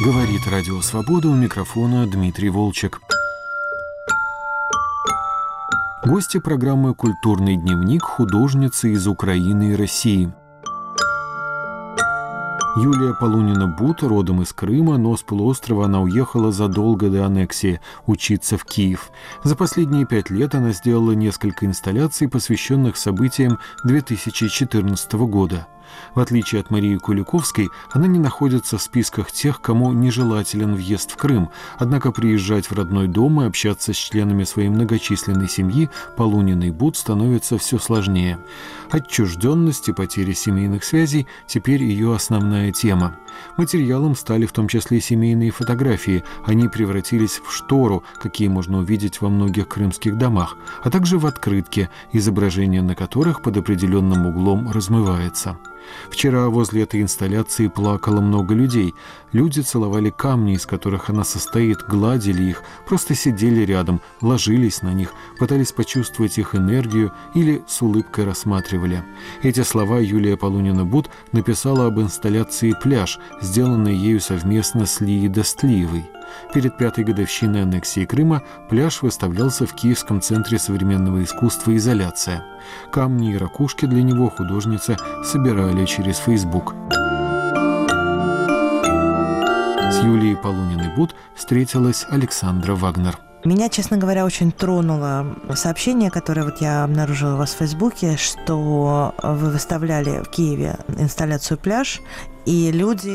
Говорит Радио Свобода, у микрофона Дмитрий Волчек. Гости программы «Культурный дневник» — художницы из Украины и России. Юлия Полунина-Бут родом из Крыма, но с полуострова она уехала задолго до аннексии учиться в Киев. За последние 5 лет она сделала несколько инсталляций, посвященных событиям 2014 года. В отличие от Марии Куликовской, она не находится в списках тех, кому нежелателен въезд в Крым, однако приезжать в родной дом и общаться с членами своей многочисленной семьи Полуниной-Бут становится все сложнее. Отчужденность и потеря семейных связей – теперь ее основная тема. Материалом стали в том числе семейные фотографии. Они превратились в штору, какие можно увидеть во многих крымских домах, а также в открытки, изображение на которых под определенным углом размывается. Вчера возле этой инсталляции плакало много людей. Люди целовали камни, из которых она состоит, гладили их, просто сидели рядом, ложились на них, пытались почувствовать их энергию или с улыбкой рассматривали. Эти слова Юлия Полунина-Бут написала об инсталляции «Пляж», сделанной ею совместно с Лией Достлиевой. Перед 5-й годовщиной аннексии Крыма пляж выставлялся в Киевском центре современного искусства «Изоляция». Камни и ракушки для него художница собирали через Facebook. С Юлией Полуниной-Бут встретилась Александра Вагнер. Меня, честно говоря, очень тронуло сообщение, которое я обнаружила у вас в Фейсбуке, что вы выставляли в Киеве инсталляцию «Пляж», и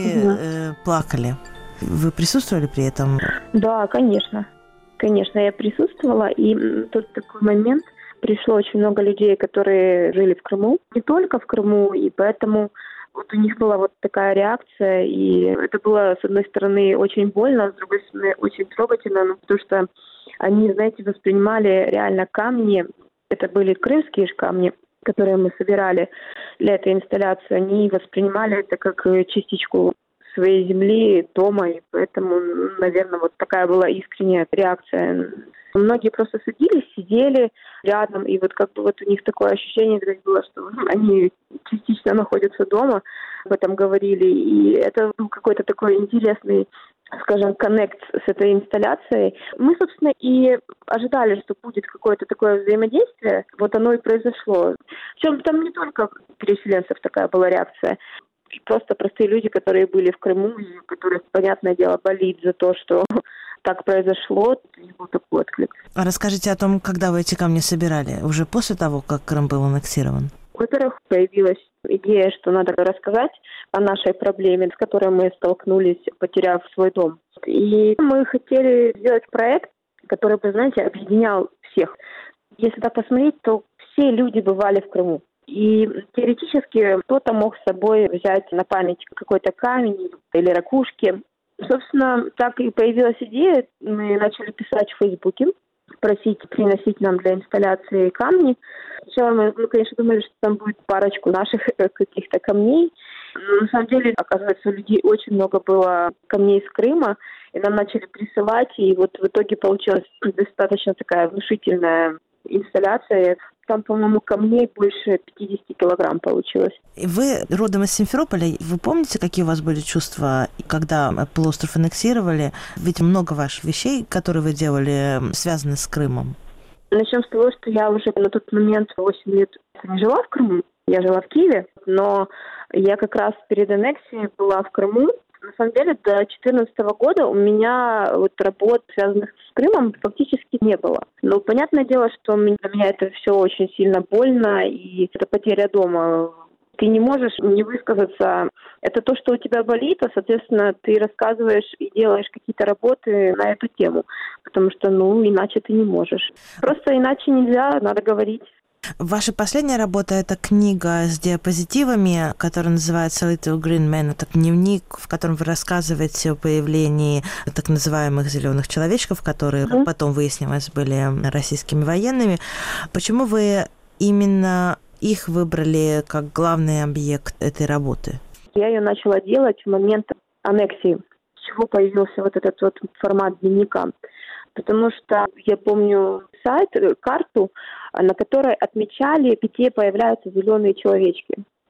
люди плакали. Вы присутствовали при этом? Да, конечно. Конечно, я присутствовала, и тут такой момент. Пришло очень много людей, которые жили в Крыму, не только в Крыму, и поэтому у них была такая реакция, и это было, с одной стороны, очень больно, а с другой стороны, очень трогательно, потому что они, воспринимали реально камни, это были крымские камни, которые мы собирали для этой инсталляции, они воспринимали это как частичку своей земли, дома, и поэтому, наверное, такая была искренняя реакция. Многие просто садились, сидели рядом, и у них такое ощущение было, что они частично находятся дома, об этом говорили, и это был какой-то такой интересный, скажем, коннект с этой инсталляцией. Мы, собственно, и ожидали, что будет какое-то такое взаимодействие. Оно и произошло. Причем там не только переселенцев такая была реакция. Просто простые люди, которые были в Крыму, и которых, понятное дело, болит за то, что так произошло, у них был такой отклик. А расскажите о том, когда вы эти камни собирали? Уже после того, как Крым был аннексирован? Во-первых, появилась идея, что надо рассказать о нашей проблеме, с которой мы столкнулись, потеряв свой дом. И мы хотели сделать проект, который бы, объединял всех. Если так посмотреть, то все люди бывали в Крыму. И теоретически кто-то мог с собой взять на память какой-то камень или ракушки. Собственно, так и появилась идея. Мы начали писать в Фейсбуке, просить приносить нам для инсталляции камни. Сначала мы, конечно, думали, что там будет парочку наших каких-то камней. Но на самом деле, оказывается, у людей очень много было камней из Крыма, и нам начали присылать, и в итоге получилась достаточно такая внушительная инсталляция. Там, по-моему, камней больше 50 килограмм получилось. Вы родом из Симферополя. Вы помните, какие у вас были чувства, когда полуостров аннексировали? Ведь много ваших вещей, которые вы делали, связаны с Крымом. Начнем с того, что я уже на тот момент 8 лет не жила в Крыму. Я жила в Киеве, но я как раз перед аннексией была в Крыму. На самом деле, до 2014 года у меня работ, связанных с Крымом, фактически не было. Но понятное дело, что для меня это все очень сильно больно, и это потеря дома. Ты не можешь не высказаться. Это то, что у тебя болит, а, соответственно, ты рассказываешь и делаешь какие-то работы на эту тему, потому что, иначе ты не можешь. Просто иначе нельзя, надо говорить. Ваша последняя работа – это книга с диапозитивами, которая называется «Little Green Man». Это дневник, в котором вы рассказываете о появлении так называемых зеленых человечков, которые потом, выяснилось, были российскими военными. Почему вы именно их выбрали как главный объект этой работы? Я ее начала делать в момент аннексии, с чего появился этот формат дневника. Потому что я помню карту, на которой отмечали, где появляются зеленые человечки.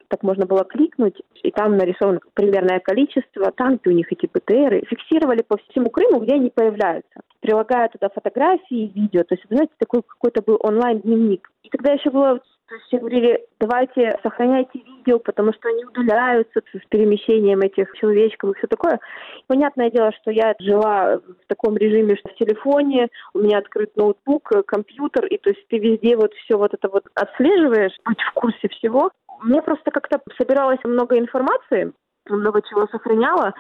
так можно было кликнуть, и там нарисовано примерное количество, там, где у них эти БТРы. Фиксировали по всему Крыму, где они появляются. Прилагая туда фотографии, видео. То есть, знаете, такой какой-то был онлайн-дневник. И тогда еще было... То есть все говорили, давайте сохраняйте видео, потому что они удаляются с перемещением этих человечков и все такое. Понятное дело, что я жила в таком режиме, что в телефоне, у меня открыт ноутбук, компьютер, и то есть ты везде вот все вот это вот отслеживаешь, быть в курсе всего. Мне просто как-то собиралось много информации, много чего сохраняла,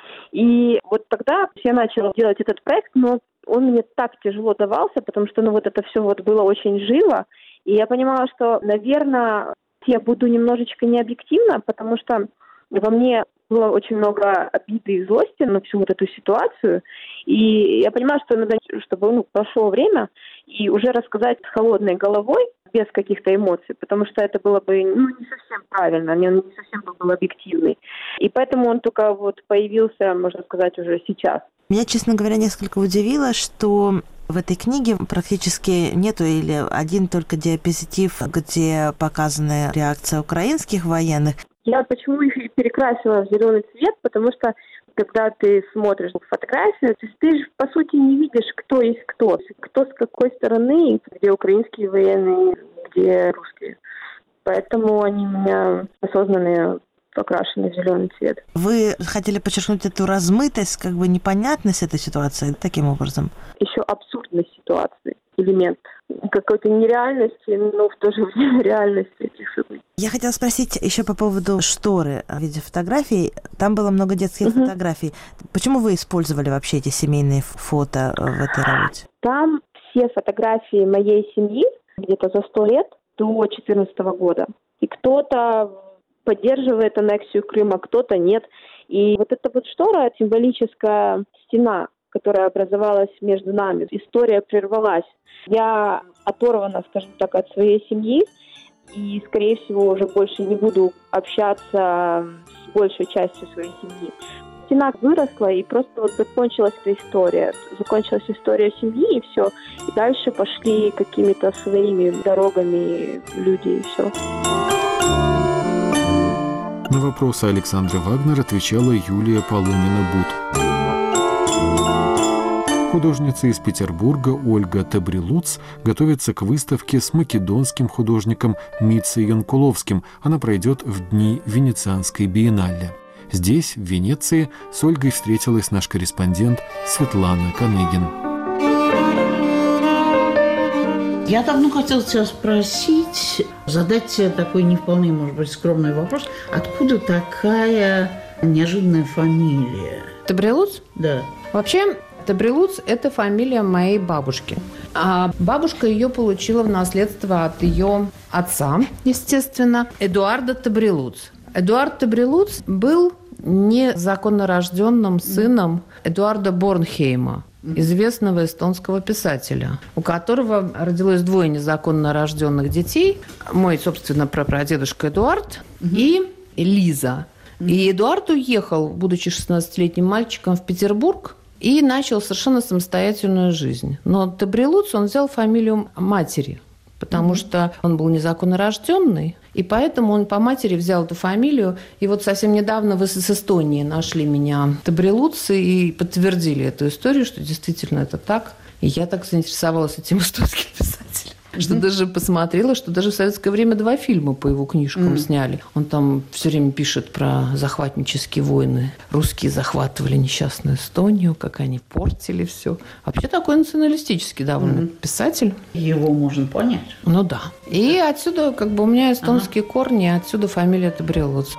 и вот тогда я начала делать этот проект, но он мне так тяжело давался, потому что вот это все вот было очень живо. И я понимала, что, наверное, я буду немножечко необъективна, потому что во мне было очень много обиды и злости на всю вот эту ситуацию. И я понимала, что надо, чтобы прошло время, и уже рассказать с холодной головой, без каких-то эмоций, потому что это было бы не совсем правильно, не совсем был объективный. И поэтому он только вот появился, можно сказать, уже сейчас. Меня, честно говоря, несколько удивило, что в этой книге практически нету или один только диапозитив, где показана реакция украинских военных. Я почему их и перекрасила в зеленый цвет, потому что когда ты смотришь фотографию, ты же, по сути, не видишь, кто есть кто с какой стороны, где украинские военные, где русские. Поэтому они у меня осознанные, покрашены в зеленый цвет. Вы хотели подчеркнуть эту размытость, непонятность этой ситуации таким образом? Еще абсурдность ситуации, элемент какой-то нереальности, но в то же время реальности этих событий. Я хотела спросить еще по поводу шторы в виде фотографий. Там было много детских фотографий. Почему вы использовали вообще эти семейные фото в этой работе? Там все фотографии моей семьи где-то за 100 лет до 2014 года. И кто-то поддерживает аннексию Крыма, кто-то нет. И вот эта вот штора, символическая стена, которая образовалась между нами, история прервалась. Я оторвана, скажем так, от своей семьи и, скорее всего, уже больше не буду общаться с большей частью своей семьи. Стена выросла, и просто вот закончилась эта история. Закончилась история семьи, и все. И дальше пошли какими-то своими дорогами люди, и все. На вопросы Александры Вагнер отвечала Юлия Полунина-Бут. Художница из Петербурга Ольга Табрилуц готовится к выставке с македонским художником Мицей Янкуловским. Она пройдет в дни Венецианской биеннале. Здесь, в Венеции, с Ольгой встретилась наш корреспондент Светлана Канегин. Я давно хотела тебя спросить, задать тебе такой не вполне, может быть, скромный вопрос. Откуда такая неожиданная фамилия? Табрилуц? Да. Вообще, Табрилуц – это фамилия моей бабушки. А бабушка ее получила в наследство от ее отца, естественно, Эдуарда Табрилуц. Эдуард Табрилуц был незаконно рожденным сыном Эдуарда Борнхейма, известного эстонского писателя, у которого родилось 2 незаконно рожденных детей. Мой, собственно, прапрадедушка Эдуард и Лиза. И Эдуард уехал, будучи 16-летним мальчиком, в Петербург и начал совершенно самостоятельную жизнь. Но Табрилуц он взял фамилию матери, потому что он был незаконно рожденный, и поэтому он по матери взял эту фамилию. И вот совсем недавно вы с Эстонии нашли меня Табрилуц и подтвердили эту историю, что действительно это так. И я так заинтересовалась этим эстонским писателем, что даже посмотрела, что даже в советское время 2 фильма по его книжкам сняли. Он там все время пишет про захватнические войны. Русские захватывали несчастную Эстонию, как они портили все. Вообще такой националистический довольно писатель. Его можно понять. Ну да. И отсюда у меня эстонские корни, отсюда фамилия Табрилуц.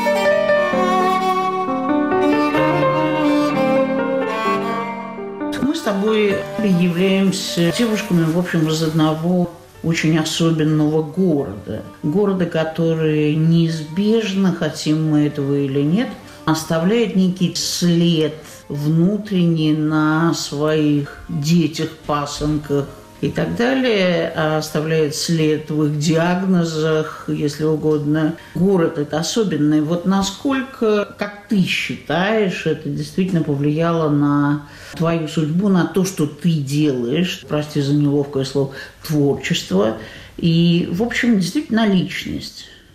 Мы с тобой являемся девушками, в общем, из одного очень особенного города. Города, который неизбежно, хотим мы этого или нет, оставляет некий след внутренний на своих детях, пасынках и так далее, оставляет след в их диагнозах, если угодно. Город – это особенный. Вот насколько, как ты считаешь, это действительно повлияло на твою судьбу, на то, что ты делаешь, прости за неловкое слово, творчество, и, в общем, действительно личность?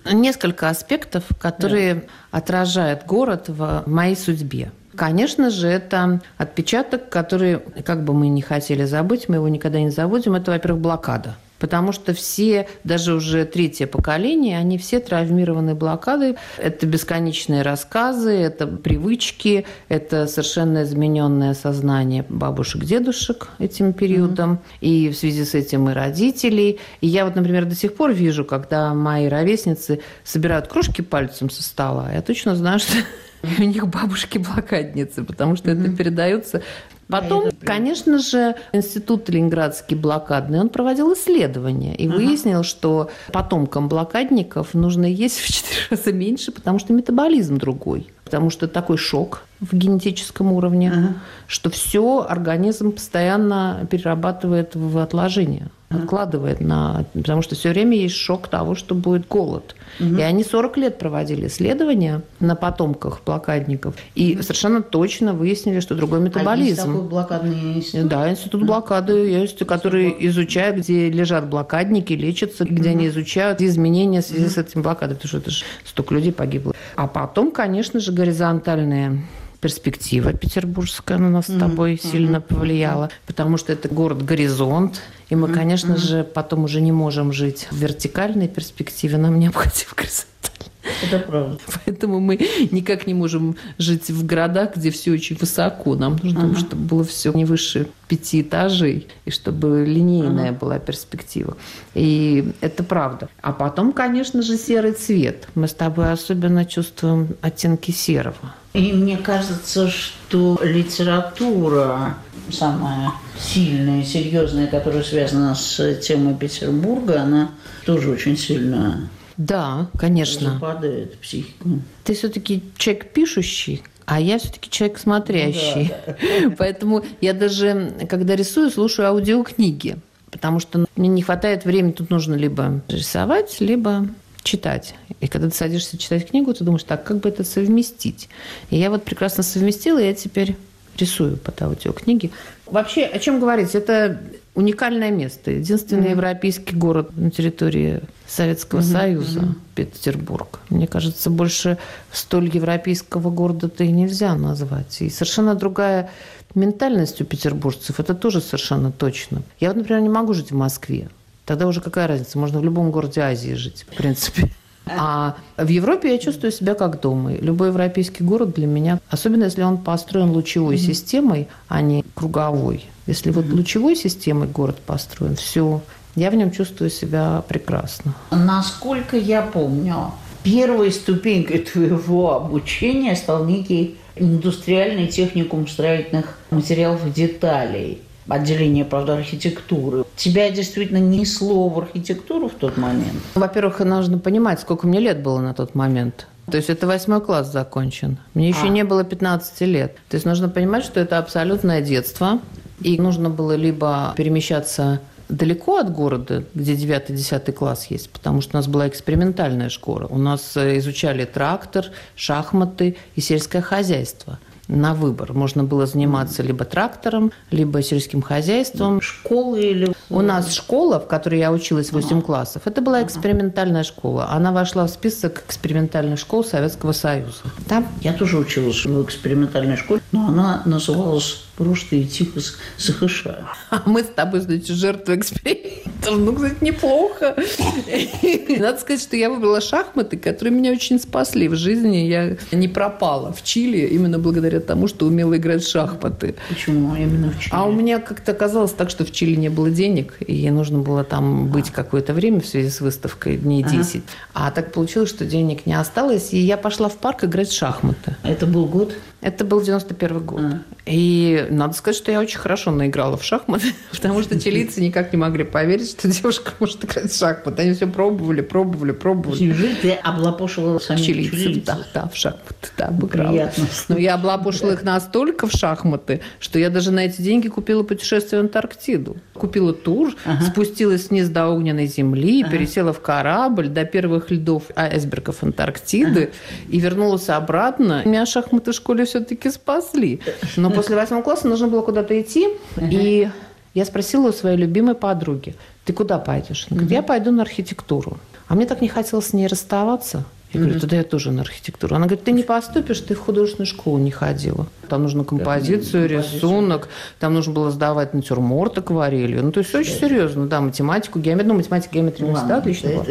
Несколько аспектов, которые отражают город в моей судьбе. Конечно же, это отпечаток, который, как бы мы ни хотели забыть, мы его никогда не забудем, это, во-первых, блокада. Потому что все, даже уже третье поколение, они все травмированы блокадой. Это бесконечные рассказы, это привычки, это совершенно измененное сознание бабушек, дедушек этим периодом. И в связи с этим и родителей. И я вот, например, до сих пор вижу, когда мои ровесницы собирают крошки пальцем со стола, я точно знаю, что у них бабушки-блокадницы, потому что это передается. Потом, конечно же, институт ленинградский блокадный, он проводил исследования и выяснил, что потомкам блокадников нужно есть в 4 раза меньше, потому что метаболизм другой. Потому что такой шок в генетическом уровне, что все организм постоянно перерабатывает в отложения, откладывает потому что все время есть шок того, что будет голод. И они 40 лет проводили исследования на потомках блокадников и совершенно точно выяснили, что другой метаболизм. Есть такой блокадный институт? Да, институт блокады есть, который изучает, где лежат блокадники, лечатся, где они изучают изменения в связи с этим блокадой, потому что это же столько людей погибло. А потом, конечно же, горизонтальная перспектива петербургская на нас с тобой сильно повлияла, потому что это город-горизонт, и мы, конечно же, потом уже не можем жить в вертикальной перспективе, нам необходимо горизонтальной. Это правда. Поэтому мы никак не можем жить в городах, где все очень высоко. Нам нужно, чтобы было все не выше 5 этажей, и чтобы линейная была перспектива. И это правда. А потом, конечно же, серый цвет. Мы с тобой особенно чувствуем оттенки серого. И мне кажется, что литература самая сильная, серьезная, которая связана с темой Петербурга, она тоже очень сильно... Да, конечно. Западает психику. Ты все-таки человек пишущий, а я все-таки человек смотрящий. Поэтому я даже, когда рисую, слушаю аудиокниги, потому что мне не хватает времени. Тут нужно либо рисовать, либо читать. И когда ты садишься читать книгу, ты думаешь, так, как бы это совместить? И я вот прекрасно совместила, и я теперь рисую под аудиокниги. Вообще, о чем говорить? Это уникальное место. Единственный европейский город на территории Советского Союза, Петербург. Мне кажется, больше столь европейского города-то и нельзя назвать. И совершенно другая ментальность у петербуржцев. Это тоже совершенно точно. Я вот, например, не могу жить в Москве. Тогда уже какая разница? Можно в любом городе Азии жить, в принципе. А в Европе я чувствую себя как дома. Любой европейский город для меня, особенно если он построен лучевой системой, а не круговой. Если вот лучевой системой город построен, все, я в нем чувствую себя прекрасно. Насколько я помню, первой ступенькой твоего обучения стал некий индустриальный техникум строительных материалов и деталей. Отделение, правда, архитектуры. Тебя действительно несло в архитектуру в тот момент? Во-первых, нужно понимать, сколько мне лет было на тот момент. То есть это 8 класс закончен. Мне еще не было 15 лет. То есть нужно понимать, что это абсолютное детство. И нужно было либо перемещаться далеко от города, где 9-10 класс есть, потому что у нас была экспериментальная школа. У нас изучали трактор, шахматы и сельское хозяйство. На выбор. Можно было заниматься либо трактором, либо сельским хозяйством. Школы или... У нас школа, в которой я училась 8 классов, это была экспериментальная школа. Она вошла в список экспериментальных школ Советского Союза. Там я тоже училась в экспериментальной школе, но она называлась «Просто идти в СХШ». А мы с тобой, значит, жертвы экспериментов. Ну, кстати, неплохо. Надо сказать, что я выбрала шахматы, которые меня очень спасли в жизни. Я не пропала в Чили именно благодаря тому, что умела играть в шахматы. Почему именно в Чили? А у меня как-то оказалось так, что в Чили не было денег, и нужно было там быть какое-то время в связи с выставкой, дней 10. А так получилось, что денег не осталось, и я пошла в парк играть в шахматы. Это был год? Это был 91 год. И надо сказать, что я очень хорошо наиграла в шахматы, потому что чилийцы никак не могли поверить, что девушка может играть в шахматы. Они все пробовали. Неужели ты облапошивала самих чилийцев? Да, в шахматы, да, обыграла. Приятно. Но я облапошила их настолько в шахматы, что я даже на эти деньги купила путешествие в Антарктиду. Купила тур, спустилась вниз до огненной земли, пересела в корабль до первых льдов айсбергов Антарктиды и вернулась обратно. Меня шахматы в школе все-таки спасли. Но после 8 класса нужно было куда-то идти, и я спросила у своей любимой подруги: ты куда пойдешь? Она говорит: я пойду на архитектуру. А мне так не хотелось с ней расставаться. Я говорю, тогда я тоже на архитектуру. Она говорит, ты не поступишь, ты в художественную школу не ходила. Там нужно композицию, рисунок, там нужно было сдавать натюрморт, акварелью. Ну, то есть очень серьезно, да, математику, геометрию. Ну, математика, геометрия у всегда отлично была.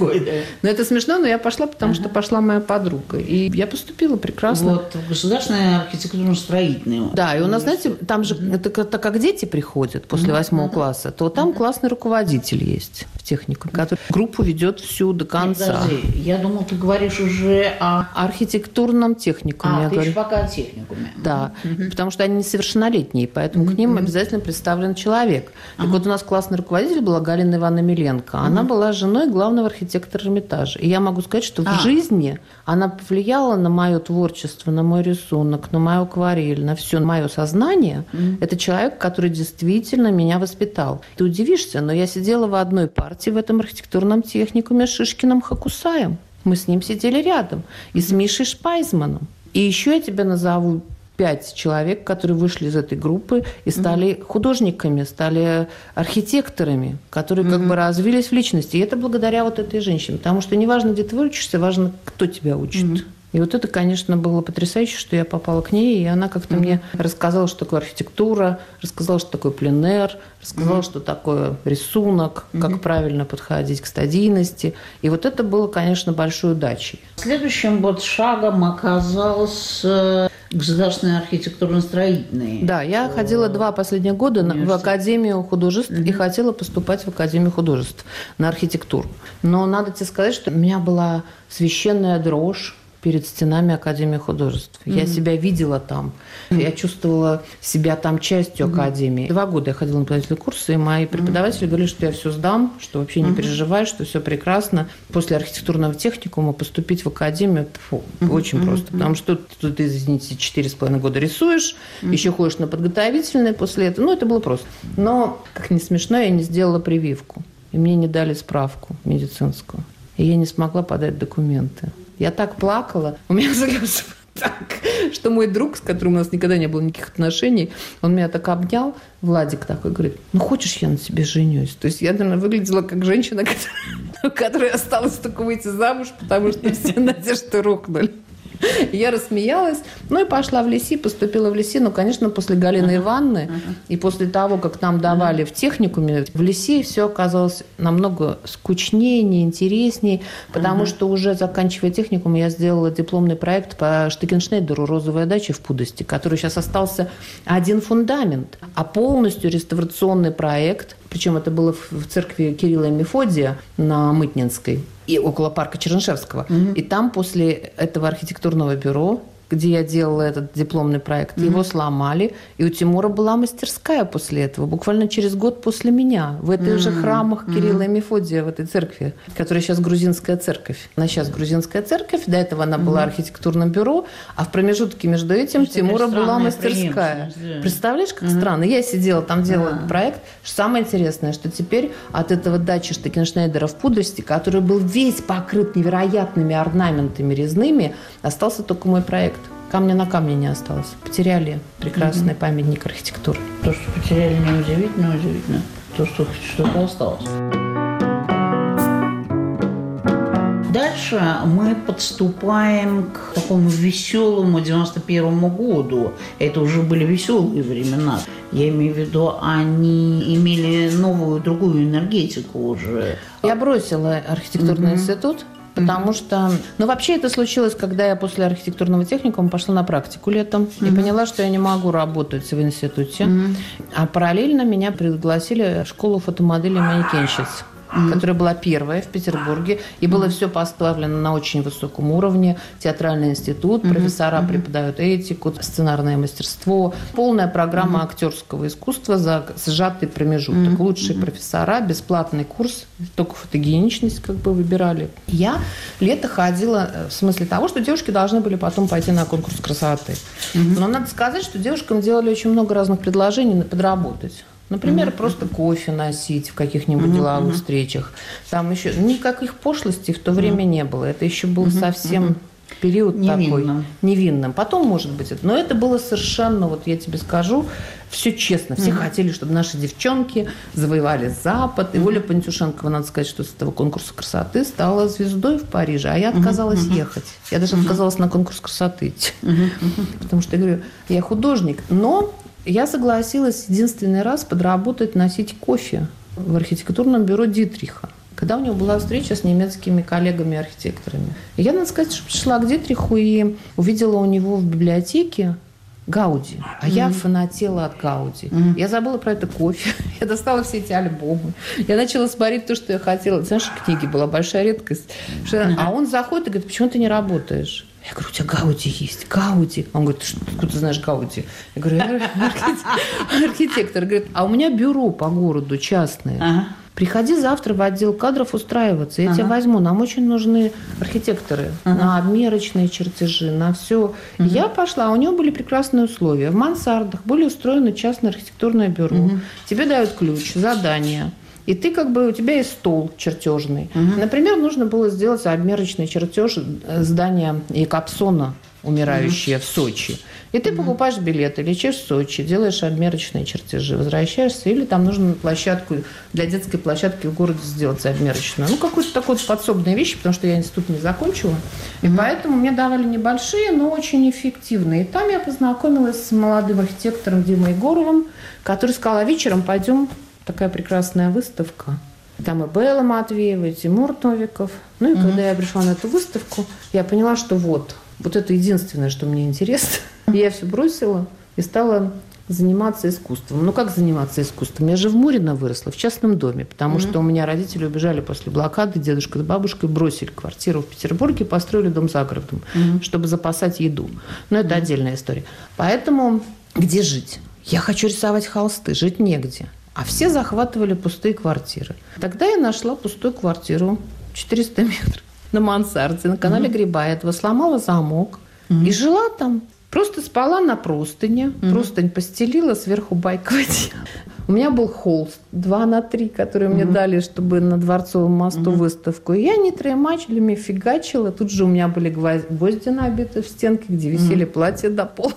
Но это смешно, но я пошла, потому что пошла моя подруга. И я поступила прекрасно. Вот, государственная архитектурно-строительная. Да, и у нас, знаете, там же, это как дети приходят после 8 класса, то там классный руководитель есть в техникуме, который группу ведет всю до конца. Подожди, я думала, ты говоришь уже о архитектурном техникуме. ты еще пока о техникуме. Да, потому что они несовершеннолетние, поэтому к ним обязательно представлен человек. Так вот, у нас классный руководитель была Галина Ивановна Миленко. Она была женой главного архитектора Эрмитажа. И я могу сказать, что в жизни она повлияла на мое творчество, на мой рисунок, на мою акварель, на все мое сознание. Это человек, который действительно меня воспитал. Ты удивишься, но я сидела в одной партии в этом архитектурном техникуме с Шишкиным Хакусаем. Мы с ним сидели рядом. И с Мишей Шпайзманом. И еще я тебя назову 5 человек, которые вышли из этой группы и стали художниками, стали архитекторами, которые как бы развились в личности. И это благодаря вот этой женщине. Потому что не важно, где ты учишься, важно, кто тебя учит. И вот это, конечно, было потрясающе, что я попала к ней, и она как-то мне рассказала, что такое архитектура, рассказала, что такое пленэр, рассказала, что такое рисунок, как правильно подходить к стадийности. И вот это было, конечно, большой удачей. Следующим вот шагом оказался государственный архитектурно-строительный. Да, я ходила 2 последних года в Академию художеств и хотела поступать в Академию художеств на архитектуру. Но надо тебе сказать, что у меня была священная дрожь перед стенами Академии художеств. Я себя видела там. Я чувствовала себя там частью Академии. 2 года я ходила на преподавательные курсы, и мои преподаватели говорили, что я все сдам, что вообще не переживай, что все прекрасно. После архитектурного техникума поступить в Академию очень просто. Потому что тут ты, извините, 4,5 года рисуешь, еще ходишь на подготовительные после этого. Ну, это было просто. Но, как ни смешно, я не сделала прививку. И мне не дали справку медицинскую. И я не смогла подать документы. Я так плакала, у меня слезы так, что мой друг, с которым у нас никогда не было никаких отношений, он меня так обнял, Владик такой, говорит, ну хочешь, я на тебе женюсь? То есть я, наверное, выглядела как женщина, которая осталась только выйти замуж, потому что все надежды рухнули. Я рассмеялась, ну и пошла в ЛИСИ, поступила в ЛИСИ. Ну, конечно, после Галины Ивановны и после того, как нам давали в техникуме, в ЛИСИ все оказалось намного скучнее, неинтереснее, потому что уже заканчивая техникум, я сделала дипломный проект по Штекеншнейдеру «Розовая дача» в Пудости, который сейчас остался один фундамент, а полностью реставрационный проект, причем это было в церкви Кирилла и Мефодия на Мытнинской, и около парка Чернышевского. И там после этого архитектурного бюро, где я делала этот дипломный проект, его сломали, и у Тимура была мастерская после этого, буквально через год после меня, в этой же храмах Кирилла и Мефодия, в этой церкви, которая сейчас грузинская церковь. Она сейчас грузинская церковь, до этого она была архитектурным бюро, а в промежутке между этим Тимура была мастерская. Представляешь, как странно? Я сидела там, делала этот проект. Самое интересное, что теперь от этого дачи Штекеншнейдера в Пудости, который был весь покрыт невероятными орнаментами резными, остался только мой проект. Камня на камне не осталось. Потеряли прекрасный памятник архитектуры. То, что потеряли, неудивительно, удивительно. То, что что-то осталось. Дальше мы подступаем к такому веселому 91-му году. Это уже были веселые времена. Я имею в виду, они имели новую, другую энергетику уже. Я бросила архитектурный институт. Потому что, ну, вообще это случилось, когда я после архитектурного техникума пошла на практику летом и поняла, что я не могу работать в институте. А параллельно меня пригласили в школу фотомоделей и манекенщиц, которая была первая в Петербурге, и было все поставлено на очень высоком уровне. Театральный институт, профессора преподают этику, сценарное мастерство, полная программа актерского искусства за сжатый промежуток. Лучшие профессора, бесплатный курс, только фотогеничность как бы выбирали. Я лето ходила в смысле того, что девушки должны были потом пойти на конкурс красоты. Но надо сказать, что девушкам делали очень много разных предложений подработать. Например, просто кофе носить в каких-нибудь деловых встречах. Там еще никаких пошлостей в то время не было. Это еще был совсем период невинным. Такой невинным. Потом, может быть, но это было совершенно, вот я тебе скажу, Все честно. Все хотели, чтобы наши девчонки завоевали Запад. И Оля Пантюшенкова, надо сказать, что с этого конкурса красоты стала звездой в Париже. А я отказалась ехать. Я даже отказалась на конкурс красоты идти. Потому что я говорю, я художник. Но я согласилась единственный раз подработать, носить кофе в архитектурном бюро Дитриха, когда у него была встреча с немецкими коллегами-архитекторами. И я, надо сказать, что пришла к Дитриху и увидела у него в библиотеке Гауди. А я фанатела от Гауди. Я забыла про это кофе. Я достала все эти альбомы. Я начала смотреть то, что я хотела. Знаешь, книги была большая редкость. А он заходит и говорит, почему ты не работаешь? Я говорю, у тебя Гауди есть, Гауди. Он говорит, откуда ты знаешь Гауди? Я говорю, я архитектор. Говорит, а у меня бюро по городу частное. Приходи завтра в отдел кадров устраиваться. Я тебя возьму. Нам очень нужны архитекторы на обмерочные чертежи, на все. Я пошла, а у него были прекрасные условия. В мансардах были устроены частное архитектурное бюро. Тебе дают ключ, задание. И ты у тебя есть стол чертежный. Например, нужно было сделать обмерочный чертеж здания Якобсона, умирающее в Сочи. И ты покупаешь билеты, летишь в Сочи, делаешь обмерочные чертежи, возвращаешься, или там нужно площадку для детской площадки в городе сделать обмерочную. Какую-то такую подсобную вещь, потому что я институт не закончила. И поэтому мне давали небольшие, но очень эффективные. И там я познакомилась с молодым архитектором Димой Егоровым, который сказал, а вечером пойдем, такая прекрасная выставка. Там и Белла Матвеева, и Тимур Новиков. И когда я пришла на эту выставку, я поняла, что вот это единственное, что мне интересно. И я все бросила и стала заниматься искусством. Как заниматься искусством? Я же в Мурино выросла, в частном доме, потому что у меня родители убежали после блокады, дедушка с бабушкой бросили квартиру в Петербурге, построили дом за городом, чтобы запасать еду. Но это отдельная история. Поэтому где жить? Я хочу рисовать холсты, жить негде. А все захватывали пустые квартиры. Тогда я нашла пустую квартиру 400 метров на мансарде, на канале Грибаедова, сломала замок и жила там. Просто спала на простыне, простынь постелила, сверху байковое одеяло. У меня был холст 2×3, который мне дали, чтобы на Дворцовом мосту выставку. И я нитроэмачелями фигачила. Тут же у меня были гвозди набиты в стенке, где висели платья до пола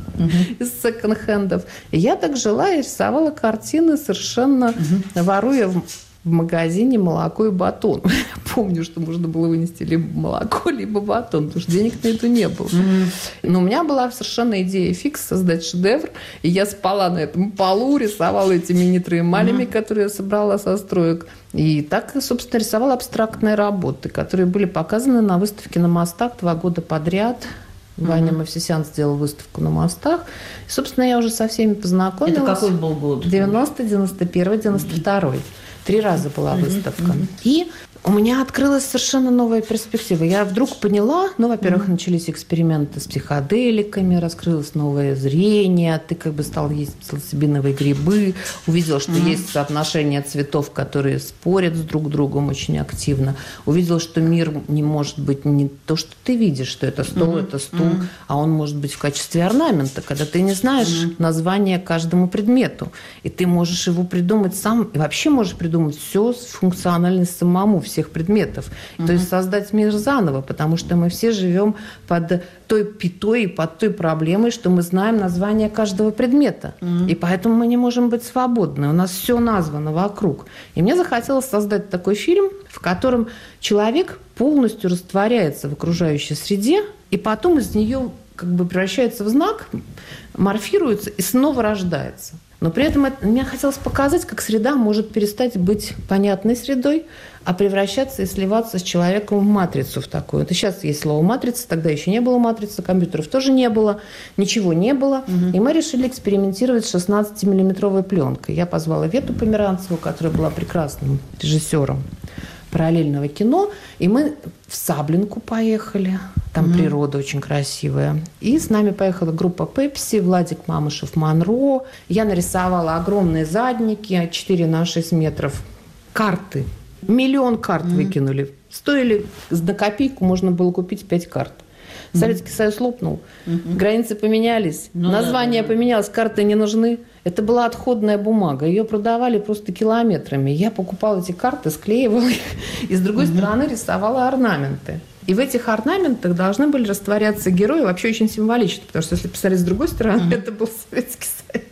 из секонд-хендов. И я так жила и рисовала картины, совершенно воруя в магазине молоко и батон. Помню, что можно было вынести либо молоко, либо батон, потому что денег на это не было. Но у меня была совершенно идея фикс создать шедевр, и я спала на этом полу, рисовала этими нитроэмалями, которые я собрала со строек. И так, собственно, рисовала абстрактные работы, которые были показаны на выставке на мостах 2 года подряд. Ваня Мовсисян сделал выставку на мостах. И, собственно, я уже со всеми познакомилась. Это какой был год? 90, 91, 92. 3 раза была выставка. И у меня открылась совершенно новая перспектива. Я вдруг поняла, во-первых, начались эксперименты с психоделиками, раскрылось новое зрение, ты стал есть псилоцибиновые грибы, увидела, что есть соотношение цветов, которые спорят с друг другом очень активно, увидела, что мир не может быть не то, что ты видишь, что это стол, это стул, а он может быть в качестве орнамента, когда ты не знаешь название каждому предмету, и ты можешь его придумать сам, и вообще можешь придумать все с функциональностью самому, всех предметов. То есть создать мир заново, потому что мы все живем под той пятой и под той проблемой, что мы знаем название каждого предмета. И поэтому мы не можем быть свободны. У нас все названо вокруг. И мне захотелось создать такой фильм, в котором человек полностью растворяется в окружающей среде, и потом из нее превращается в знак, морфируется и снова рождается. Но при этом мне хотелось показать, как среда может перестать быть понятной средой, а превращаться и сливаться с человеком в матрицу в такую. Это сейчас есть слово «матрица», тогда еще не было матрицы, компьютеров тоже не было, ничего не было. И мы решили экспериментировать с 16-миллиметровой пленкой. Я позвала Вету Померанцеву, которая была прекрасным режиссером параллельного кино, и мы в Саблинку поехали. Там природа очень красивая. И с нами поехала группа «Пепси», Владик Мамышев, Монро. Я нарисовала огромные задники, 4 на 6 метров. Карты. 1 миллион карт выкинули. Стоили на копейку, можно было купить 5 карт. Советский Союз лопнул, границы поменялись, название поменялось, карты не нужны. Это была отходная бумага, ее продавали просто километрами. Я покупала эти карты, склеивала их, и с другой стороны рисовала орнаменты. И в этих орнаментах должны были растворяться герои, вообще очень символично, потому что если посмотреть с другой стороны, это был Советский Союз.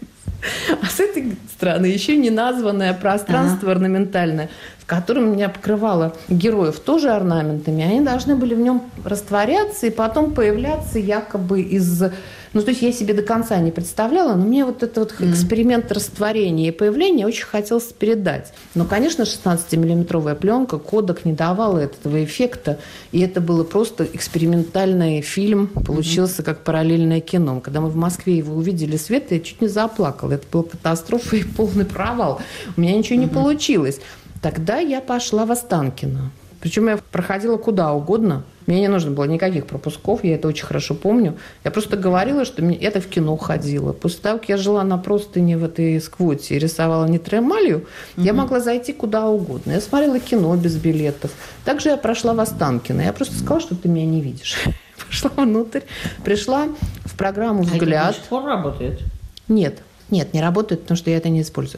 А с этой стороны еще не названное пространство орнаментальное, в котором меня покрывало героев тоже орнаментами. Они должны были в нем растворяться и потом появляться якобы из... Ну, то есть я себе до конца не представляла, но мне вот этот вот эксперимент растворения и появления очень хотелось передать. Но, конечно, 16-миллиметровая пленка, кодек не давала этого эффекта, и это было просто экспериментальный фильм, получился как параллельное кино. Когда мы в Москве его увидели свет, я чуть не заплакала. Это была катастрофа и полный провал. У меня ничего не получилось. Тогда я пошла в Останкино. Причем я проходила куда угодно. Мне не нужно было никаких пропусков, я это очень хорошо помню. Я просто говорила, что я в кино ходила. После того, как я жила на простыне в этой сквоте и рисовала нитроэмалью, я могла зайти куда угодно. Я смотрела кино без билетов. Также я прошла в Останкино. Я просто сказала, что ты меня не видишь. Пошла внутрь, пришла в программу «Взгляд». А это до сих пор работает? Нет, не работает, потому что я это не использую.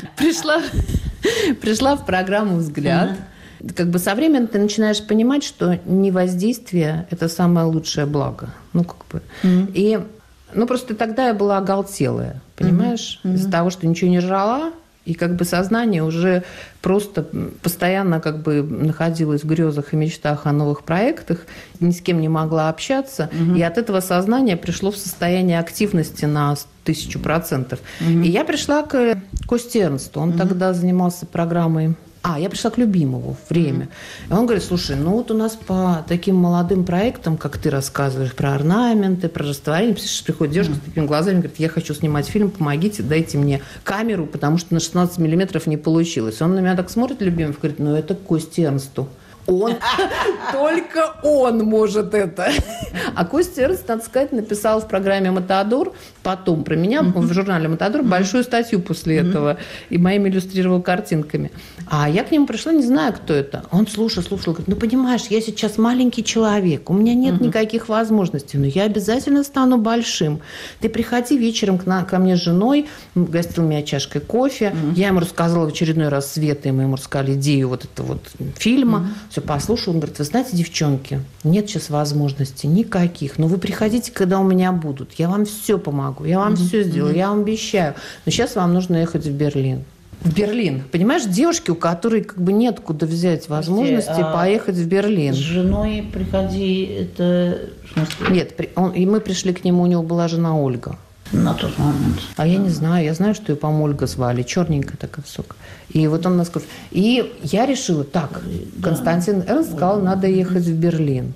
Пришла в программу «Взгляд». Как бы со временем ты начинаешь понимать, что невоздействие – это самое лучшее благо. Ну, как бы. И, просто тогда я была оголтелая, понимаешь? Из-за того, что ничего не жрала, и как бы сознание уже просто постоянно как бы находилось в грезах и мечтах о новых проектах, ни с кем не могла общаться. И от этого сознание пришло в состояние активности на 1000%. И я пришла к Косте Эрнсту. Он тогда занимался программой... я пришла к Любимову «Время». И он говорит, слушай, у нас по таким молодым проектам, как ты рассказываешь, про орнаменты, про растворение, приходит девушка с такими глазами, говорит, я хочу снимать фильм, помогите, дайте мне камеру, потому что на 16 миллиметров не получилось. Он на меня так смотрит, Любимов, говорит, это Косте Эрнсту. Только он может это. А Костя Эрнст, надо сказать, написал в программе «Матадор», потом про меня в журнале «Матадор» большую статью после этого и моими иллюстрировал картинками. А я к нему пришла, не знаю, кто это. Он слушал, говорит, понимаешь, я сейчас маленький человек, у меня нет никаких возможностей, но я обязательно стану большим. Ты приходи вечером ко мне с женой, угостил меня чашкой кофе, я ему рассказала в очередной раз Света, и мы ему рассказали идею вот этого фильма. Все послушал, он говорит, вы знаете, девчонки, нет сейчас возможностей никаких, но вы приходите, когда у меня будут, я вам все помогу, я вам все сделаю, я вам обещаю, но сейчас вам нужно ехать в Берлин. В Берлин. Понимаешь, девушки, у которой как бы нет куда взять возможности поехать в Берлин. С женой приходи, это... Нет, и мы пришли к нему, у него была жена Ольга. На тот момент. А я не знаю, я знаю, что ее, по-моему, Ольга звали, черненькая такая высокая. И вот он нас... И я решила, Константин Эрнст сказал, надо ехать в Берлин.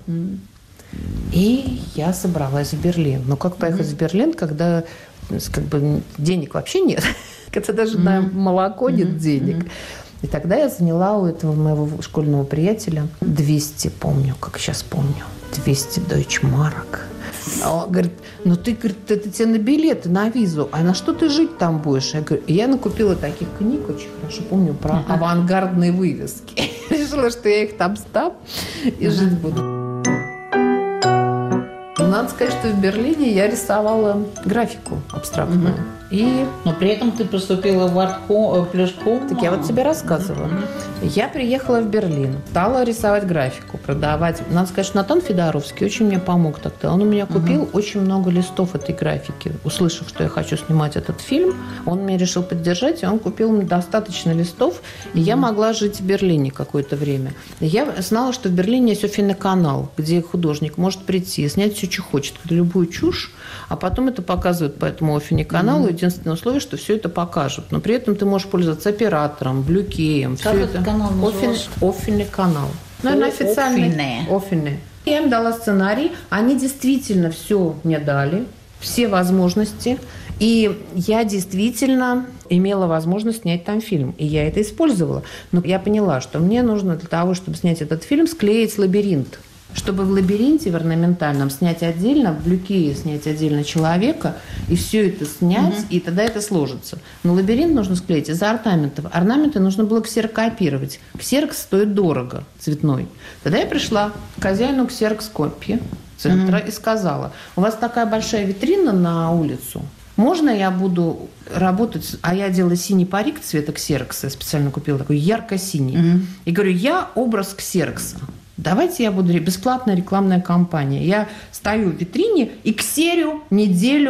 И я собралась в Берлин. Но как поехать в Берлин, когда как бы денег вообще нет? Когда даже на молоко нет денег. И тогда я заняла у этого моего школьного приятеля 200, помню, как сейчас помню, 200 дойчмарок. Он говорит, ты, говорит, это тебе на билеты, на визу, а на что ты жить там будешь? Я говорю, я накупила таких книг, очень хорошо помню, про авангардные вывески. Решила, что я их там сдам и жить буду. Надо сказать, что в Берлине я рисовала графику абстрактную. Но при этом ты поступила в арт-плюс-ком. Так я вот тебе рассказывала. Я приехала в Берлин, стала рисовать графику, продавать. Надо сказать, что Натан Федоровский очень мне помог тогда. Он у меня купил очень много листов этой графики. Услышав, что я хочу снимать этот фильм, он меня решил поддержать, и он купил мне достаточно листов, и я могла жить в Берлине какое-то время. И я знала, что в Берлине есть Оффене-канал, где художник может прийти и снять все, что хочет, любую чушь, а потом это показывают по этому Оффене-каналу. Единственное условие, что все это покажут. Но при этом ты можешь пользоваться оператором, блюкеем. Как этот канал назывался? Оффене-канал. Наверное, официальный. Оффене. Я им дала сценарий. Они действительно все мне дали. Все возможности. И я действительно имела возможность снять там фильм. И я это использовала. Но я поняла, что мне нужно для того, чтобы снять этот фильм, склеить лабиринт. Чтобы в лабиринте, в орнаментальном, снять отдельно, в блюкее снять отдельно человека, и все это снять, и тогда это сложится. Но лабиринт нужно склеить из орнаментов. Орнаменты нужно было ксерокопировать. Ксерокс стоит дорого, цветной. Тогда я пришла к хозяину ксерокопии центра и сказала, у вас такая большая витрина на улицу, можно я буду работать, а я делала синий парик цвета ксерокса, я специально купила такой ярко-синий. И говорю, я образ ксерокса. Давайте я буду бесплатная рекламная кампания. Я стою в витрине и ксерю неделю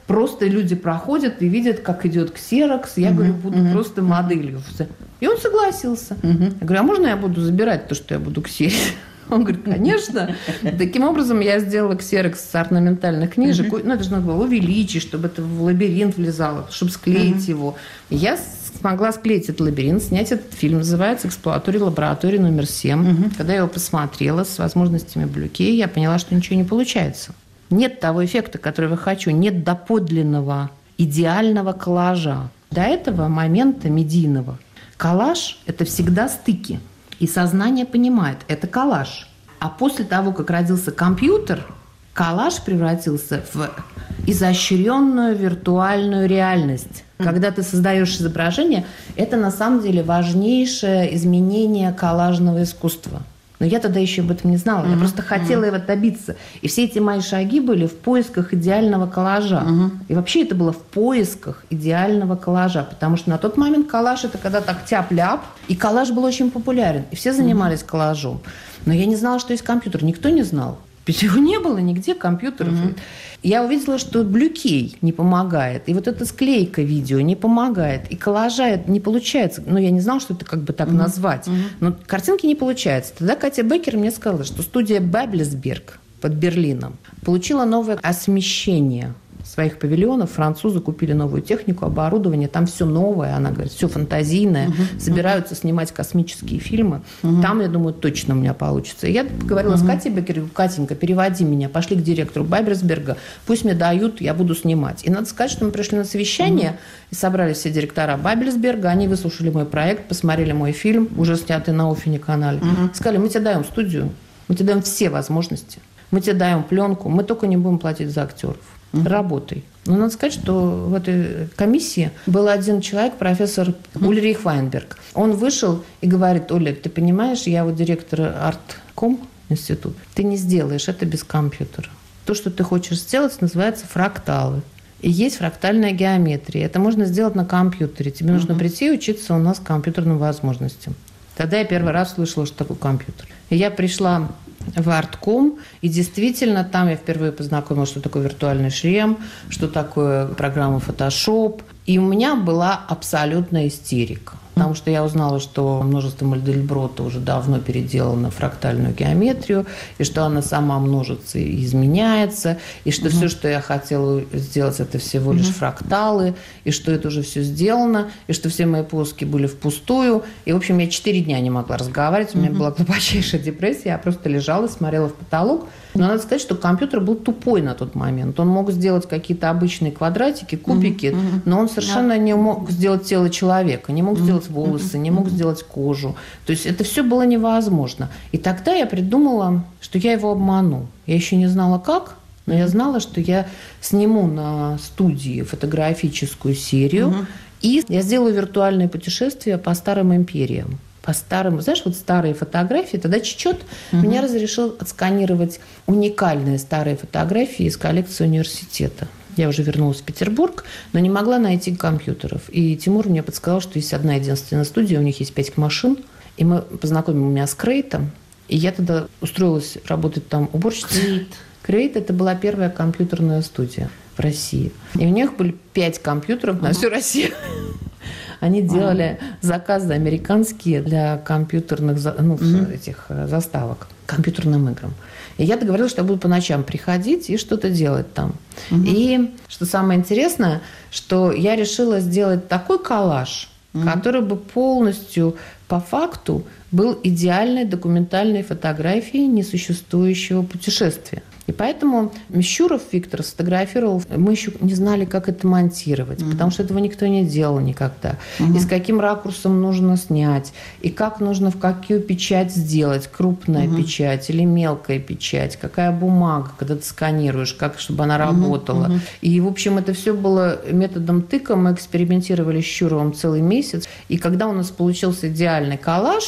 Просто люди проходят и видят, как идет ксерокс. Я говорю, буду просто моделью. И он согласился. Я говорю, а можно я буду забирать то, что я буду ксерить? Он говорит, конечно. Таким образом, я сделала ксерокс с орнаментальных книжек. Ну, это же надо было увеличить, чтобы это в лабиринт влезало, чтобы склеить его. И я смогла склеить этот лабиринт, снять этот фильм. Называется «Эксплуатория лаборатории номер 7». Когда я его посмотрела с возможностями Блюке, я поняла, что ничего не получается. Нет того эффекта, который я хочу. Нет доподлинного, идеального коллажа. До этого момента медийного. Коллаж – это всегда стыки. И сознание понимает, это коллаж. А после того, как родился компьютер, коллаж превратился в изощренную виртуальную реальность. Когда ты создаешь изображение, это на самом деле важнейшее изменение коллажного искусства. Но я тогда еще об этом не знала. Я просто хотела его добиться. И все эти мои шаги были в поисках идеального коллажа. И вообще это было в поисках идеального коллажа. Потому что на тот момент коллаж – это когда так тяп-ляп. И коллаж был очень популярен. И все занимались коллажом. Но я не знала, что есть компьютер. Никто не знал. Ведь его не было нигде, компьютеров. Я увидела, что Блюкей не помогает. И вот эта склейка видео не помогает. И коллажа не получается. Ну, я не знала, что это как бы так назвать. Но картинки не получается. Тогда Катя Беккер мне сказала, что студия Баблесберг под Берлином получила новое освещение своих павильонов. Французы купили новую технику, оборудование. Там все новое, она говорит, все фантазийное. Собираются снимать космические фильмы. Там, я думаю, точно у меня получится. И я поговорила с Катей Беккер, Катенька, переводи меня, пошли к директору Баблесберга, пусть мне дают, я буду снимать. И надо сказать, что мы пришли на совещание, и собрались все директора Баблесберга, они выслушали мой проект, посмотрели мой фильм, уже снятый на Оффене канале. Сказали, мы тебе даем студию, мы тебе даем все возможности, мы тебе даем пленку, мы только не будем платить за актеров. Работай. Но надо сказать, что в этой комиссии был один человек, профессор Ульрих Вайнберг. Он вышел и говорит, Оля, ты понимаешь, я вот директор Артком института, ты не сделаешь это без компьютера. То, что ты хочешь сделать, называется фракталы. И есть фрактальная геометрия. Это можно сделать на компьютере. Тебе нужно прийти и учиться у нас компьютерным возможностям. Тогда я первый раз слышала, что такое компьютер. И я пришла в Артком, и действительно там я впервые познакомилась, что такое виртуальный шлем, что такое программа Photoshop. И у меня была абсолютная истерика. Потому что я узнала, что множество Мандельброта уже давно переделано в фрактальную геометрию, и что она сама множится и изменяется, и что все, что я хотела сделать, это всего лишь фракталы, и что это уже все сделано, и что все мои поиски были впустую. И, в общем, я 4 дня не могла разговаривать, у меня была глубочайшая депрессия, я просто лежала, смотрела в потолок. Но надо сказать, что компьютер был тупой на тот момент. Он мог сделать какие-то обычные квадратики, кубики, но он совершенно не мог сделать тело человека, не мог сделать волосы, не мог сделать кожу. То есть это все было невозможно. И тогда я придумала, что я его обману. Я еще не знала как, но я знала, что я сниму на студии фотографическую серию, и я сделаю виртуальное путешествие по старым империям. По старым, знаешь, вот старые фотографии, тогда Чечет меня разрешил отсканировать уникальные старые фотографии из коллекции университета. Я уже вернулась в Петербург, но не могла найти компьютеров. И Тимур мне подсказал, что есть одна единственная студия, у них есть 5 машин. И мы познакомили меня с Крейтом. И я тогда устроилась работать там уборщицей. Крейт – это была первая компьютерная студия в России. И у них были 5 компьютеров на всю Россию. Они делали заказы американские для компьютерных этих заставок, компьютерным играм. И я договорилась, что я буду по ночам приходить и что-то делать там. И что самое интересное, что я решила сделать такой коллаж, который бы полностью по факту был идеальной документальной фотографией несуществующего путешествия. И поэтому Мещуров Виктор сфотографировал, мы еще не знали, как это монтировать, потому что этого никто не делал никогда. И с каким ракурсом нужно снять, и как нужно в какую печать сделать, крупная печать или мелкая печать, какая бумага, когда ты сканируешь, как, чтобы она работала. И, в общем, это все было методом тыка, мы экспериментировали с Щуровым целый месяц, и когда у нас получился идеальный коллаж,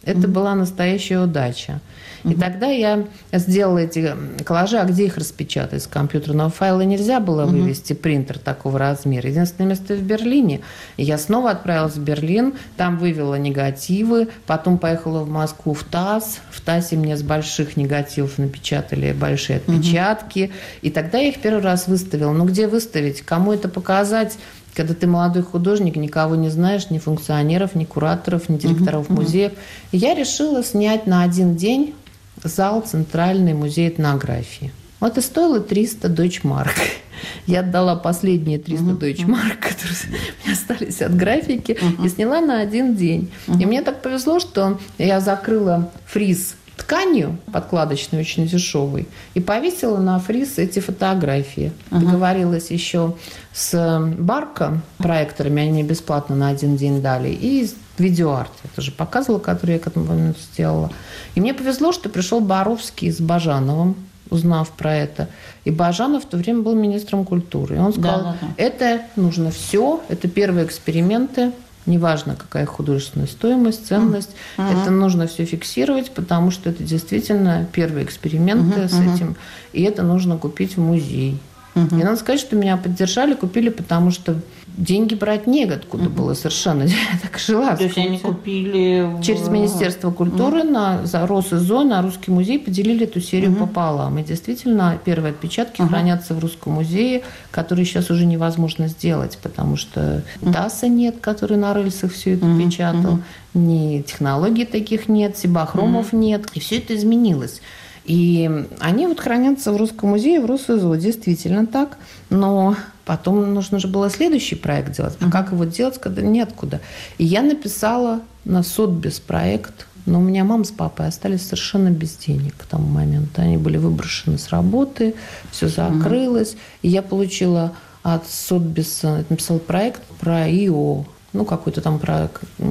Это была настоящая удача. И тогда я сделала эти коллажи, а где их распечатать с компьютерного файла? Нельзя было вывести принтер такого размера. Единственное место в Берлине. И я снова отправилась в Берлин, там вывела негативы, потом поехала в Москву в ТАСС. В ТАССе мне с больших негативов напечатали большие отпечатки. И тогда я их первый раз выставила. Ну, где выставить? Кому это показать? Когда ты молодой художник, никого не знаешь, ни функционеров, ни кураторов, ни директоров музеев. И я решила снять на один день зал Центральный музей этнографии. Вот и стоило 300 дойчмарк. Я отдала последние 300 дойчмарк, которые у меня остались от графики, и сняла на один день. И мне так повезло, что я закрыла фриз тканью подкладочной, очень дешевой, и повесила на фриз эти фотографии. Договорилась еще с Барко, проекторами, они мне бесплатно на один день дали, и видеоарт, я тоже показывала, который я к этому моменту сделала. И мне повезло, что пришел Боровский с Бажановым, узнав про это. И Бажанов в то время был министром культуры. И он сказал, это нужно все, это первые эксперименты, неважно, какая художественная стоимость, ценность, это нужно все фиксировать, потому что это действительно первые эксперименты с этим, и это нужно купить в музей. И надо сказать, что меня поддержали, купили, потому что деньги брать неоткуда было совершенно. Я так жила. То есть они купили... Через Министерство культуры на Росизо, на Русский музей поделили эту серию пополам. И действительно, первые отпечатки хранятся в Русском музее, которые сейчас уже невозможно сделать, потому что ТАССа нет, который на рельсах все это печатал, ни технологий таких нет, сибахромов нет. И все это изменилось. И они вот хранятся в Русском музее, в Росизо. Действительно так. Но потом нужно же было следующий проект делать. А как его делать, когда неоткуда? И я написала на Сотбис проект. Но у меня мама с папой остались совершенно без денег к тому моменту. Они были выброшены с работы, все закрылось. И я получила от Сотбиса, написала проект про ИО. Ну, какой-то там про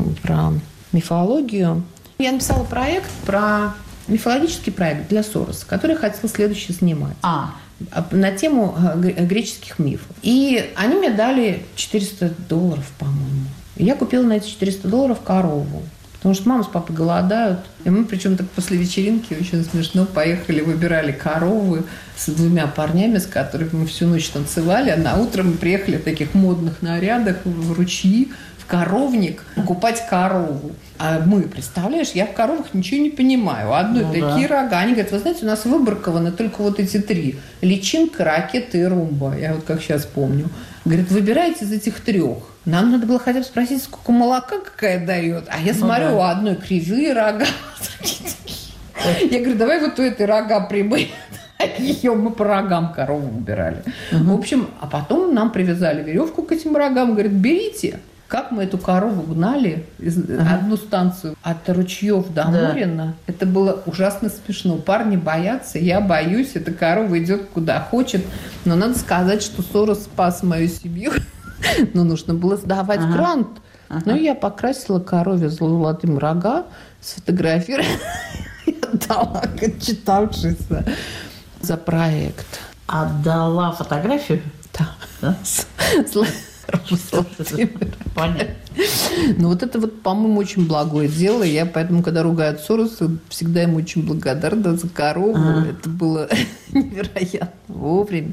мифологию. Я написала проект про... мифологический проект для Сороса, который я хотела следующий снимать. На тему греческих мифов. И они мне дали $400, по-моему. И я купила на эти $400 корову. Потому что мама с папой голодают. И мы, причем так после вечеринки, очень смешно, поехали, выбирали коровы с 2 парнями, с которыми мы всю ночь танцевали. А на утро мы приехали в таких модных нарядах в ручьи, в коровник покупать корову. А мы, представляешь, я в коровах ничего не понимаю. Одной такие рога. Они говорят, вы знаете, у нас выбракованы только вот эти 3. Личинка, ракета и румба. Я вот как сейчас помню. Говорит, выбирайте из этих 3. Нам надо было хотя бы спросить, сколько молока какая дает. А я смотрю, у одной кривые рога. Я говорю, давай вот у этой рога прямые. Ее мы по рогам корову выбирали. В общем, а потом нам привязали веревку к этим рогам. Говорит, берите. Как мы эту корову гнали, одну станцию от ручьев до Морина, это было ужасно смешно. Парни боятся, я боюсь, эта корова идет куда хочет. Но надо сказать, что Сорос спас мою семью. Но нужно было сдавать грант. Ну, я покрасила корове золотым рога, сфотографировала и отдала читавшейся за проект. Отдала фотографию? Да. Понятно. Ну, вот это вот, по-моему, очень благое дело. Я поэтому, когда ругают Сороса, всегда ему очень благодарна за корову. Это было невероятно вовремя.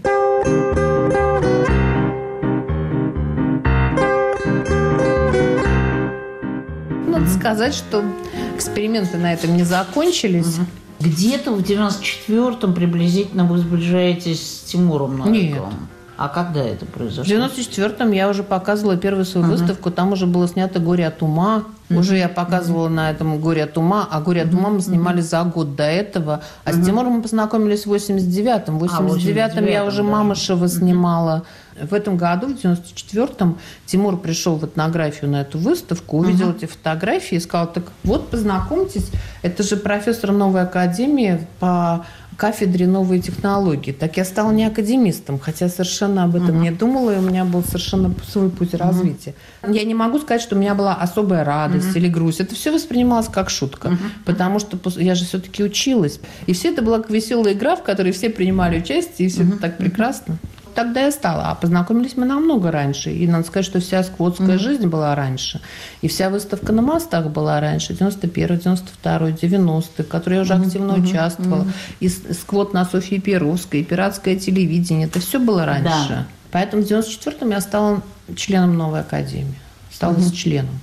Надо сказать, что эксперименты на этом не закончились. Где-то в 94-м приблизительно вы сближаетесь с Тимуром Новиковым? Нет. А когда это произошло? В 94-м я уже показывала первую свою выставку. Там уже было снято «Горе от ума». Уже я показывала на этом «Горе от ума». А «Горе от ума» мы снимали за год до этого. А с Тимуром мы познакомились в 89-м. В 89-м я уже Мамышева снимала. В этом году, в 94-м, Тимур пришел в этнографию на эту выставку, увидел эти фотографии и сказал, так вот, познакомьтесь, это же профессор новой академии по кафедре новые технологии. Так я стала не академистом, хотя совершенно об этом не думала, и у меня был совершенно свой путь развития. Я не могу сказать, что у меня была особая радость или грусть. Это все воспринималось как шутка, потому что я же все-таки училась. И все это была веселая игра, в которой все принимали участие, и все это так прекрасно. тогда я стала. А познакомились мы намного раньше. И надо сказать, что вся сквотская жизнь была раньше. И вся выставка на мостах была раньше. 91-й, 92-й, 90-й, в которой я уже активно участвовала. И сквот на Софье Перовской, и пиратское телевидение. Это все было раньше. Да. Поэтому в 94-м я стала членом новой академии. Стала членом.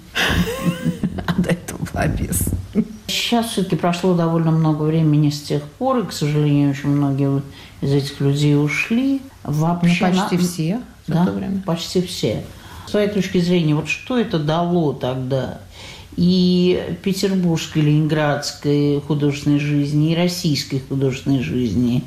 А до этого была без. Сейчас все-таки прошло довольно много времени с тех пор, и, к сожалению, очень многие из этих людей ушли. Вообще, почти все за да, то время. Почти все. С твоей точки зрения, вот что это дало тогда и петербургской, ленинградской художественной жизни, и российской художественной жизни,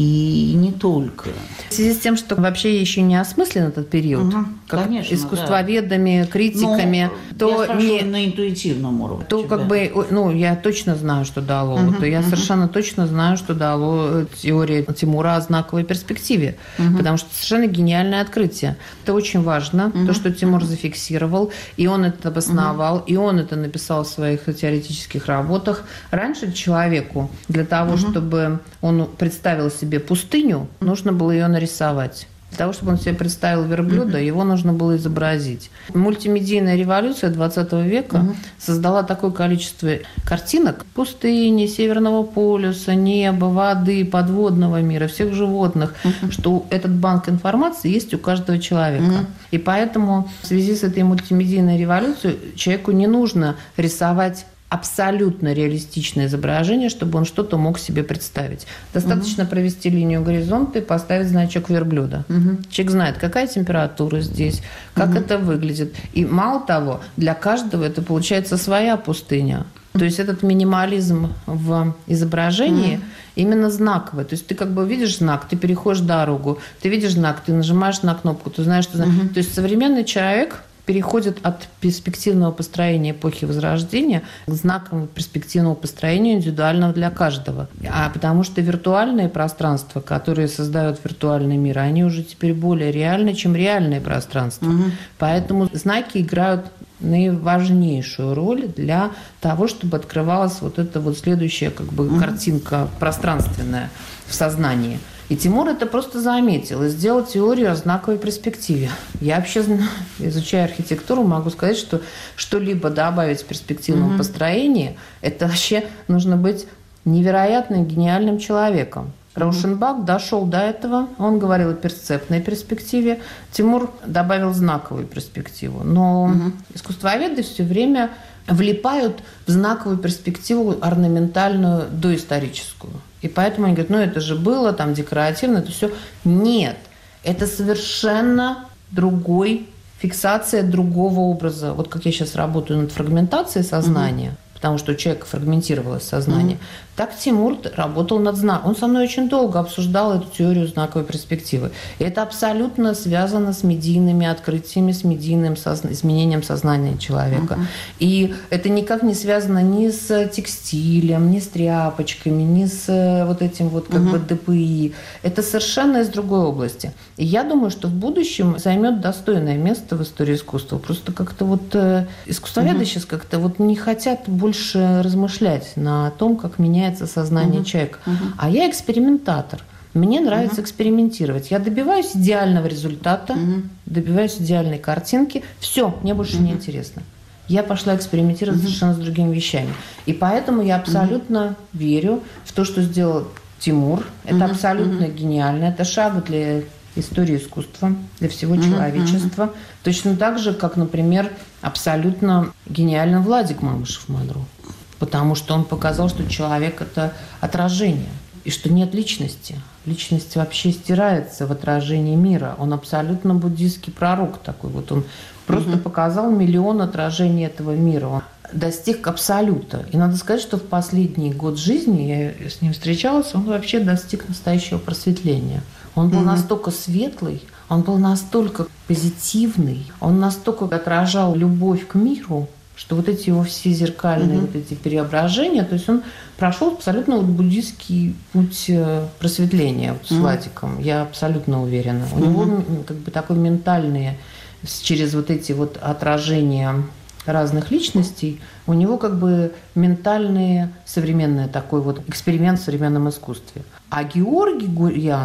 и не только? В связи с тем, что вообще еще не осмыслен этот период, как конечно, искусствоведами, критиками, то я спрашиваю на интуитивном уровне. То как бы, я точно знаю, что дало. Я совершенно точно знаю, что дало теория Тимура о знаковой перспективе, потому что совершенно гениальное открытие. Это очень важно, то, что Тимур зафиксировал, и он это обосновал, и он это написал в своих теоретических работах. Раньше человеку для того, чтобы он представил себе пустыню, нужно было ее нарисовать. Для того, чтобы он себе представил верблюда, его нужно было изобразить. Мультимедийная революция 20 века создала такое количество картинок пустыни, Северного полюса, неба, воды, подводного мира, всех животных, что этот банк информации есть у каждого человека. И поэтому в связи с этой мультимедийной революцией человеку не нужно рисовать абсолютно реалистичное изображение, чтобы он что-то мог себе представить. Достаточно провести линию горизонта и поставить значок верблюда. Человек знает, какая температура здесь, как это выглядит. И мало того, для каждого это получается своя пустыня. То есть этот минимализм в изображении именно знаковый. То есть ты как бы видишь знак, ты переходишь дорогу, ты видишь знак, ты нажимаешь на кнопку, ты знаешь, что... То есть современный человек переходит от перспективного построения эпохи Возрождения к знаковому перспективному построению индивидуального для каждого. А потому что виртуальные пространства, которые создают виртуальный мир, они уже теперь более реальны, чем реальные пространства. Поэтому знаки играют наиважнейшую роль для того, чтобы открывалась вот эта вот следующая как бы картинка пространственная в сознании. И Тимур это просто заметил и сделал теорию о знаковой перспективе. Я вообще, изучая архитектуру, могу сказать, что что-либо добавить в перспективном построении, это вообще нужно быть невероятно гениальным человеком. Раушенбах дошел до этого, он говорил о перцептной перспективе, Тимур добавил знаковую перспективу. Но искусствоведы все время влипают в знаковую перспективу орнаментальную доисторическую. И поэтому они говорят, это же было там декоративно, это все. Нет, это совершенно другой, фиксация другого образа. Вот как я сейчас работаю над фрагментацией сознания, потому что у человека фрагментировалось сознание, так Тимур работал над знаком. Он со мной очень долго обсуждал эту теорию знаковой перспективы. И это абсолютно связано с медийными открытиями, с медийным изменением сознания человека. И это никак не связано ни с текстилем, ни с тряпочками, ни с вот этим вот как бы ДПИ. Это совершенно из другой области. И я думаю, что в будущем займет достойное место в истории искусства. Просто как-то вот искусствоведы сейчас как-то вот не хотят больше размышлять на том, как меняется сознание человека. А я экспериментатор. Мне нравится экспериментировать. Я добиваюсь идеального результата, добиваюсь идеальной картинки. Все, мне больше не интересно. Я пошла экспериментировать совершенно с другими вещами. И поэтому я абсолютно верю в то, что сделал Тимур. Это абсолютно гениально. Это шаг для истории искусства, для всего человечества. Точно так же, как, например, абсолютно гениально Владик Мамышев-Монро. Потому что он показал, что человек – это отражение, и что нет личности. Личность вообще стирается в отражении мира. Он абсолютно буддийский пророк такой. Вот он просто показал миллион отражений этого мира. Он достиг абсолюта. И надо сказать, что в последний год жизни, я с ним встречалась, он вообще достиг настоящего просветления. Он был настолько светлый, он был настолько позитивный, он настолько отражал любовь к миру, что вот эти его все зеркальные вот эти преображения, то есть он прошел абсолютно вот буддийский путь просветления вот с Владиком, я абсолютно уверена. У него как бы такой ментальный, через вот эти вот отражения разных личностей, у него как бы ментальный современный такой вот эксперимент в современном искусстве. А Георгий Гурьянов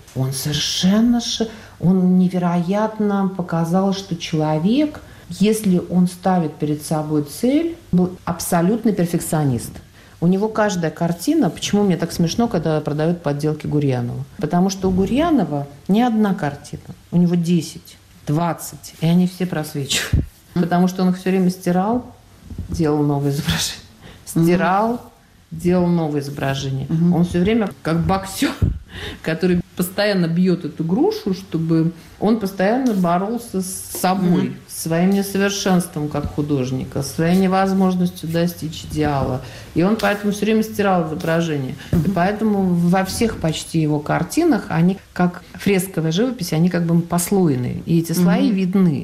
Он совершенно... Он невероятно показал, что человек, если он ставит перед собой цель, был абсолютный перфекционист. У него каждая картина... Почему мне так смешно, когда продают подделки Гурьянова? Потому что у Гурьянова не одна картина. У него 10, 20, и они все просвечивают. Потому что он их все время стирал, делал новые изображения. Стирал, делал новые изображения. Он все время как боксер, который постоянно бьет эту грушу, чтобы он постоянно боролся с собой, своим несовершенством как художника, своей невозможностью достичь идеала. И он поэтому все время стирал изображения. И поэтому во всех почти его картинах, они как фресковая живопись, они как бы послойные. И эти слои видны.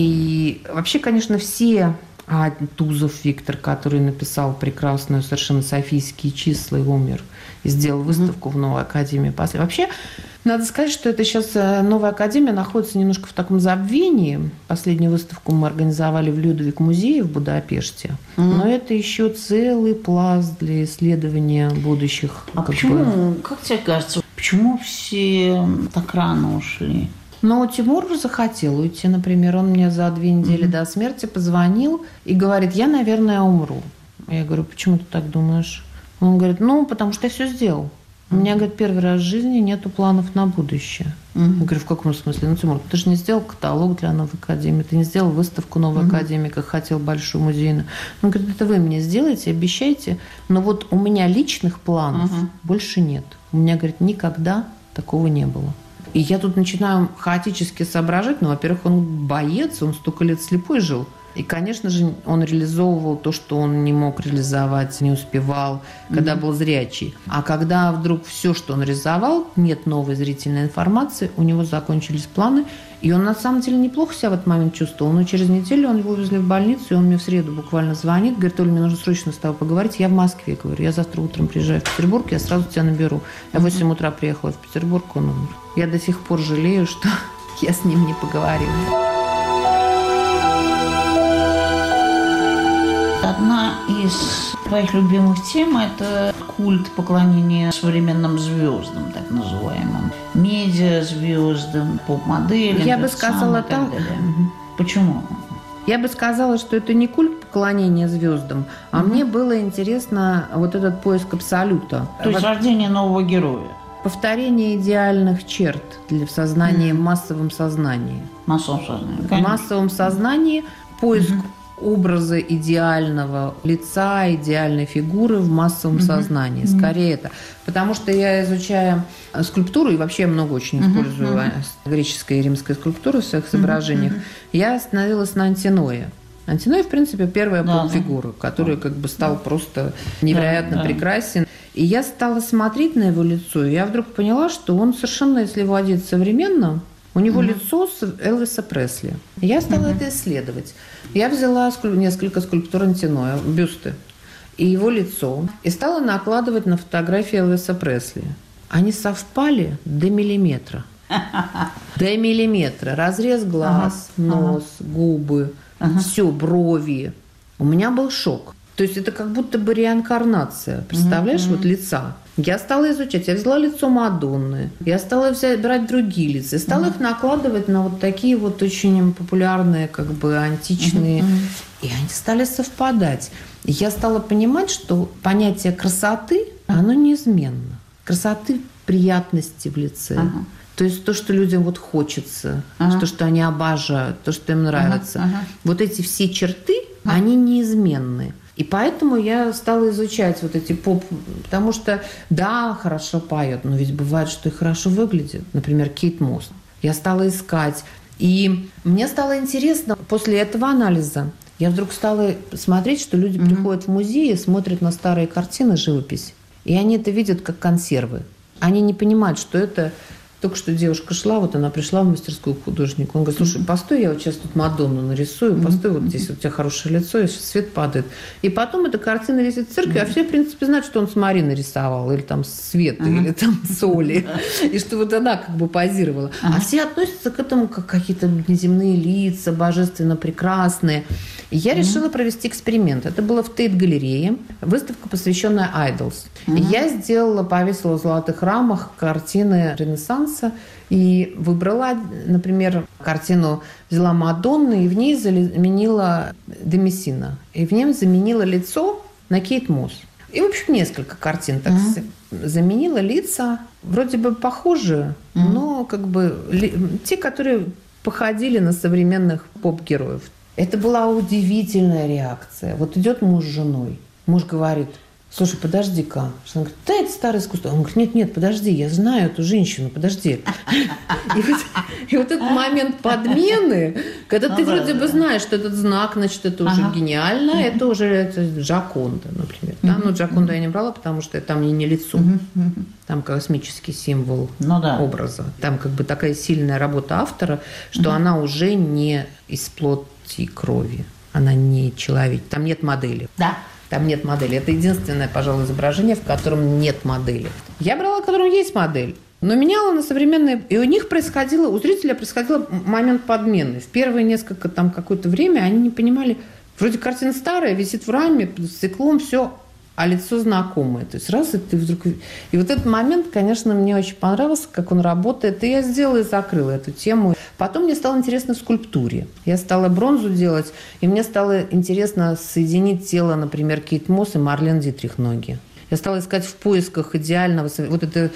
И вообще, конечно, все... Тузов Виктор, который написал прекрасную совершенно софийские числа и умер, и сделал выставку в Новой академии. Вообще, надо сказать, что это сейчас Новая академия находится немножко в таком забвении. Последнюю выставку мы организовали в Людвиг-музее в Будапеште. Но это еще целый пласт для исследования будущих. Почему, как тебе кажется, почему все так рано ушли? Но Тимур захотел уйти, например. Он мне за 2 недели до смерти позвонил и говорит: я, наверное, умру. Я говорю: почему ты так думаешь? Он говорит: потому что я все сделал. У меня, говорит, первый раз в жизни нету планов на будущее. Я говорю: в каком смысле? Тимур, ты же не сделал каталог для Новой академии, ты не сделал выставку Новой академии, как хотел, большую музейную. Он говорит: это вы мне сделаете, обещайте, но вот у меня личных планов больше нет. У меня, говорит, никогда такого не было. И я тут начинаю хаотически соображать. Во-первых, он боец, он столько лет слепой жил. И, конечно же, он реализовывал то, что он не мог реализовать, не успевал, когда был зрячий. А когда вдруг все, что он реализовал, нет новой зрительной информации, у него закончились планы. И он, на самом деле, неплохо себя в этот момент чувствовал. Но через неделю он его увезли в больницу, и он мне в среду буквально звонит, говорит: Оля, мне нужно срочно с тобой поговорить. Я в Москве, говорю, я завтра утром приезжаю в Петербург, я сразу тебя наберу. Я в 8 утра приехала в Петербург, он умер. Я до сих пор жалею, что я с ним не поговорила. Одна из твоих любимых тем – это культ поклонения современным звездам, так называемым, медиазвездам, поп-моделям. Я бы сказала так. Почему? Я бы сказала, что это не культ поклонения звездам, а мне было интересно вот этот поиск абсолюта. То есть рождение нового героя. Повторение идеальных черт в сознании, в массовом сознании. В массовом сознании. В массовом сознании поиск образа идеального лица, идеальной фигуры в массовом сознании. Скорее это. Потому что я изучаю скульптуру, и вообще я много очень использую греческой и римской скульптуры в своих изображениях, я остановилась на Антиное. Антиной, в принципе, первая поп-фигура, который как бы стал просто невероятно прекрасен. И я стала смотреть на его лицо, и я вдруг поняла, что он совершенно, если его одеть современно, у него лицо Элвиса Пресли. И я стала это исследовать. Я взяла несколько скульптур Антиноя, бюсты, и его лицо, и стала накладывать на фотографии Элвиса Пресли. Они совпали до миллиметра. До миллиметра. Разрез глаз, нос, губы, все, брови. У меня был шок. То есть это как будто бы реинкарнация, представляешь, вот лица. Я стала изучать, я взяла лицо Мадонны, я стала брать другие лица, и стала их накладывать на вот такие вот очень популярные, как бы античные, и они стали совпадать. И я стала понимать, что понятие красоты, оно неизменно. Красоты, приятности в лице. То есть то, что людям вот хочется, то, что они обожают, то, что им нравится. Вот эти все черты, они неизменны. И поэтому я стала изучать вот эти поп, потому что, да, хорошо поет, но ведь бывает, что и хорошо выглядит. Например, Кейт Мосс. Я стала искать. И мне стало интересно после этого анализа. Я вдруг стала смотреть, что люди приходят в музей и смотрят на старые картины, живопись. И они это видят как консервы. Они не понимают, что это... Только что девушка шла, вот она пришла в мастерскую к художнику. Он говорит: слушай, постой, я вот сейчас тут Мадонну нарисую, постой, вот здесь вот у тебя хорошее лицо, и свет падает. И потом эта картина висит в церкви, а все, в принципе, знают, что он с Мариной рисовал, или там с Светой, или там с Олей, и что вот она как бы позировала. А все относятся к этому как какие-то неземные лица, божественно прекрасные. И я решила провести эксперимент. Это было в Тейт-галерее, выставка, посвященная Idols. И я сделала, повесила в золотых рамах картины Ренессанса и выбрала, например, картину, взяла Мадонну и в ней заменила Домисина. И в ней заменила лицо на Кейт Мосс. И, в общем, несколько картин так заменила лица, вроде бы похожие, но как бы те, которые походили на современных поп-героев. Это была удивительная реакция. Вот идет муж с женой. Муж говорит: слушай, подожди-ка. Она говорит: да, это старое искусство. Он говорит: нет, подожди, я знаю эту женщину, подожди. И вот этот момент подмены, когда ты вроде бы знаешь, что этот знак, значит, это уже гениально, это уже Джоконда, например. Ну, Джоконду я не брала, потому что там не лицо. Там космический символ образа. Там как бы такая сильная работа автора, что она уже не из плоти и крови. Она не человек. Там нет модели. Да. Там нет модели. Это единственное, пожалуй, изображение, в котором нет модели. Я брала, в котором есть модель, но меняла на современные. И у них происходило, у зрителя происходил момент подмены. В первые несколько, там, какое-то время они не понимали, вроде картина старая, висит в раме, под стеклом, все, а лицо знакомое. То есть раз, и ты вдруг... И вот этот момент, конечно, мне очень понравился, как он работает. И я сделала и закрыла эту тему. Потом мне стало интересно в скульптуре. Я стала бронзу делать, и мне стало интересно соединить тело, например, Кейт Мосс и Марлен Дитрих ноги. Я стала искать в поисках идеального... Вот это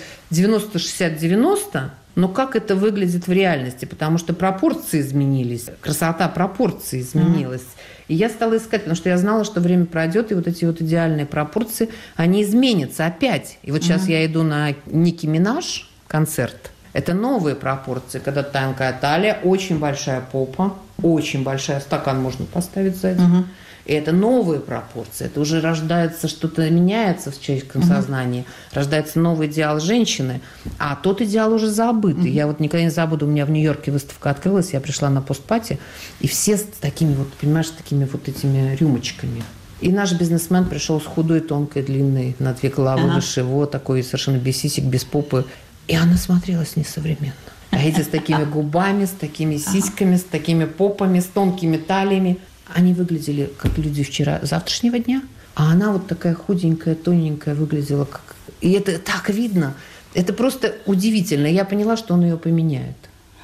90-60-90, но как это выглядит в реальности? Потому что пропорции изменились, красота пропорций изменилась. И я стала искать, потому что я знала, что время пройдет, и вот эти вот идеальные пропорции, они изменятся опять. И вот сейчас я иду на Ники Минаж концерт. Это новые пропорции, когда тонкая талия, очень большая попа, очень большая, стакан можно поставить сзади. И это новые пропорции. Это уже рождается, что-то меняется в человеческом сознании. Рождается новый идеал женщины, а тот идеал уже забытый. Я вот никогда не забуду, у меня в Нью-Йорке выставка открылась, я пришла на постпати, и все с такими вот, понимаешь, такими вот этими рюмочками. И наш бизнесмен пришел с худой, тонкой, длинной, на 2 головы выше его, такой совершенно без сисек, без попы. И она смотрелась несовременно. А эти с такими губами, с такими сиськами, с такими попами, с тонкими талиями. Они выглядели как люди завтрашнего дня, а она вот такая худенькая, тоненькая выглядела. И это так видно. Это просто удивительно. Я поняла, что он ее поменяет.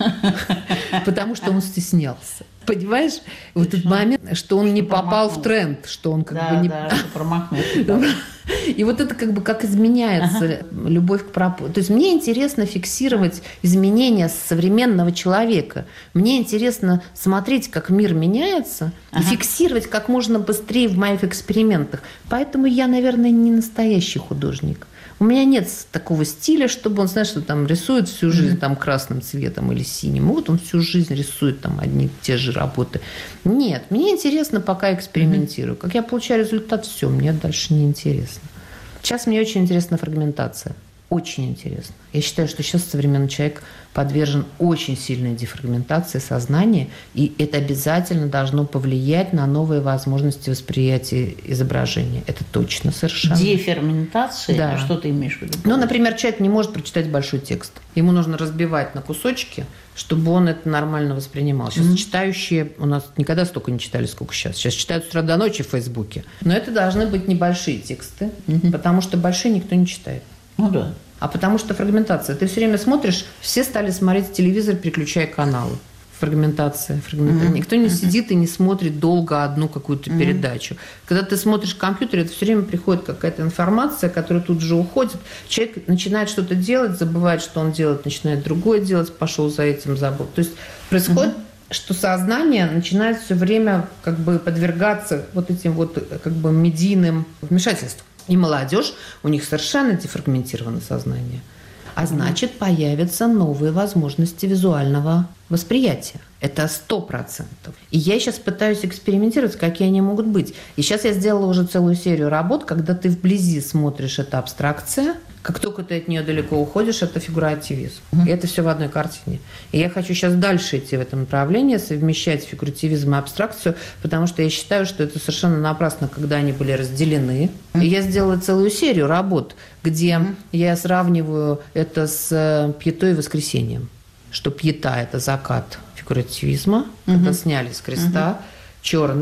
Потому что он стеснялся. Понимаешь? Вот этот момент, что он не попал в тренд, что он как бы не... Да, что промахнулся. И вот это как бы как изменяется любовь к пропорции. То есть мне интересно фиксировать изменения современного человека. Мне интересно смотреть, как мир меняется, и фиксировать как можно быстрее в моих экспериментах. Поэтому я, наверное, не настоящий художник. У меня нет такого стиля, чтобы он, знаешь, что там рисует всю жизнь там красным цветом или синим. Вот он всю жизнь рисует там одни и те же работы. Нет, мне интересно, пока экспериментирую. Как я получаю результат, все, мне дальше не интересно. Сейчас мне очень интересна фрагментация. Очень интересно. Я считаю, что сейчас современный человек подвержен очень сильной дефрагментации сознания, и это обязательно должно повлиять на новые возможности восприятия изображения. Это точно совершенно. Деферментация? Да. А что ты имеешь в виду? Ну, например, человек не может прочитать большой текст. Ему нужно разбивать на кусочки, чтобы он это нормально воспринимал. Сейчас читающие у нас никогда столько не читали, сколько сейчас. Сейчас читают с утра до ночи в Фейсбуке. Но это должны быть небольшие тексты, потому что большие никто не читает. Ну да. А потому что фрагментация. Ты все время смотришь, все стали смотреть телевизор, переключая каналы. Фрагментация. Никто не сидит и не смотрит долго одну какую-то передачу. Когда ты смотришь компьютер, это все время приходит какая-то информация, которая тут же уходит. Человек начинает что-то делать, забывает, что он делает, начинает другое делать, пошел за этим, забыл. То есть происходит, что сознание начинает все время как бы подвергаться вот этим вот как бы медийным вмешательствам. И молодежь, у них совершенно дефрагментировано сознание. А значит, появятся новые возможности визуального восприятия. Это 100%. И я сейчас пытаюсь экспериментировать, какие они могут быть. И сейчас я сделала уже целую серию работ, когда ты вблизи смотришь, это абстракция. Как только ты от нее далеко уходишь, это фигуративизм. И это все в одной картине. И я хочу сейчас дальше идти в этом направлении, совмещать фигуративизм и абстракцию, потому что я считаю, что это совершенно напрасно, когда они были разделены. И я сделала целую серию работ, где я сравниваю это с пьетой и воскресением. Что пьета – это закат фигуративизма, когда сняли с креста, черная,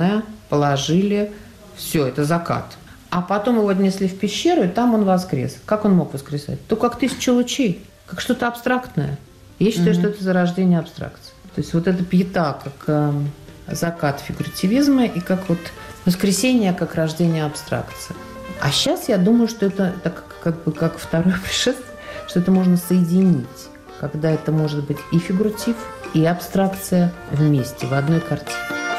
положили, все, это закат. А потом его отнесли в пещеру, и там он воскрес. Как он мог воскресать? То как 1000 лучей, как что-то абстрактное. Я считаю, что это зарождение абстракции. То есть вот эта пьета как закат фигуративизма и как вот воскресение, как рождение абстракции. А сейчас я думаю, что это как бы как второе пришествие, что это можно соединить, когда это может быть и фигуратив, и абстракция вместе, в одной картине.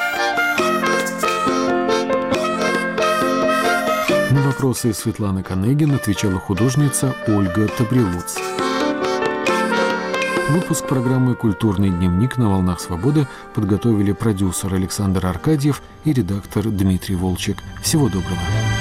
На вопросы Светланы Конегин отвечала художница Ольга Табрелуц. Выпуск программы «Культурный дневник» на «Волнах Свободы» подготовили продюсер Александр Аркадьев и редактор Дмитрий Волчек. Всего доброго.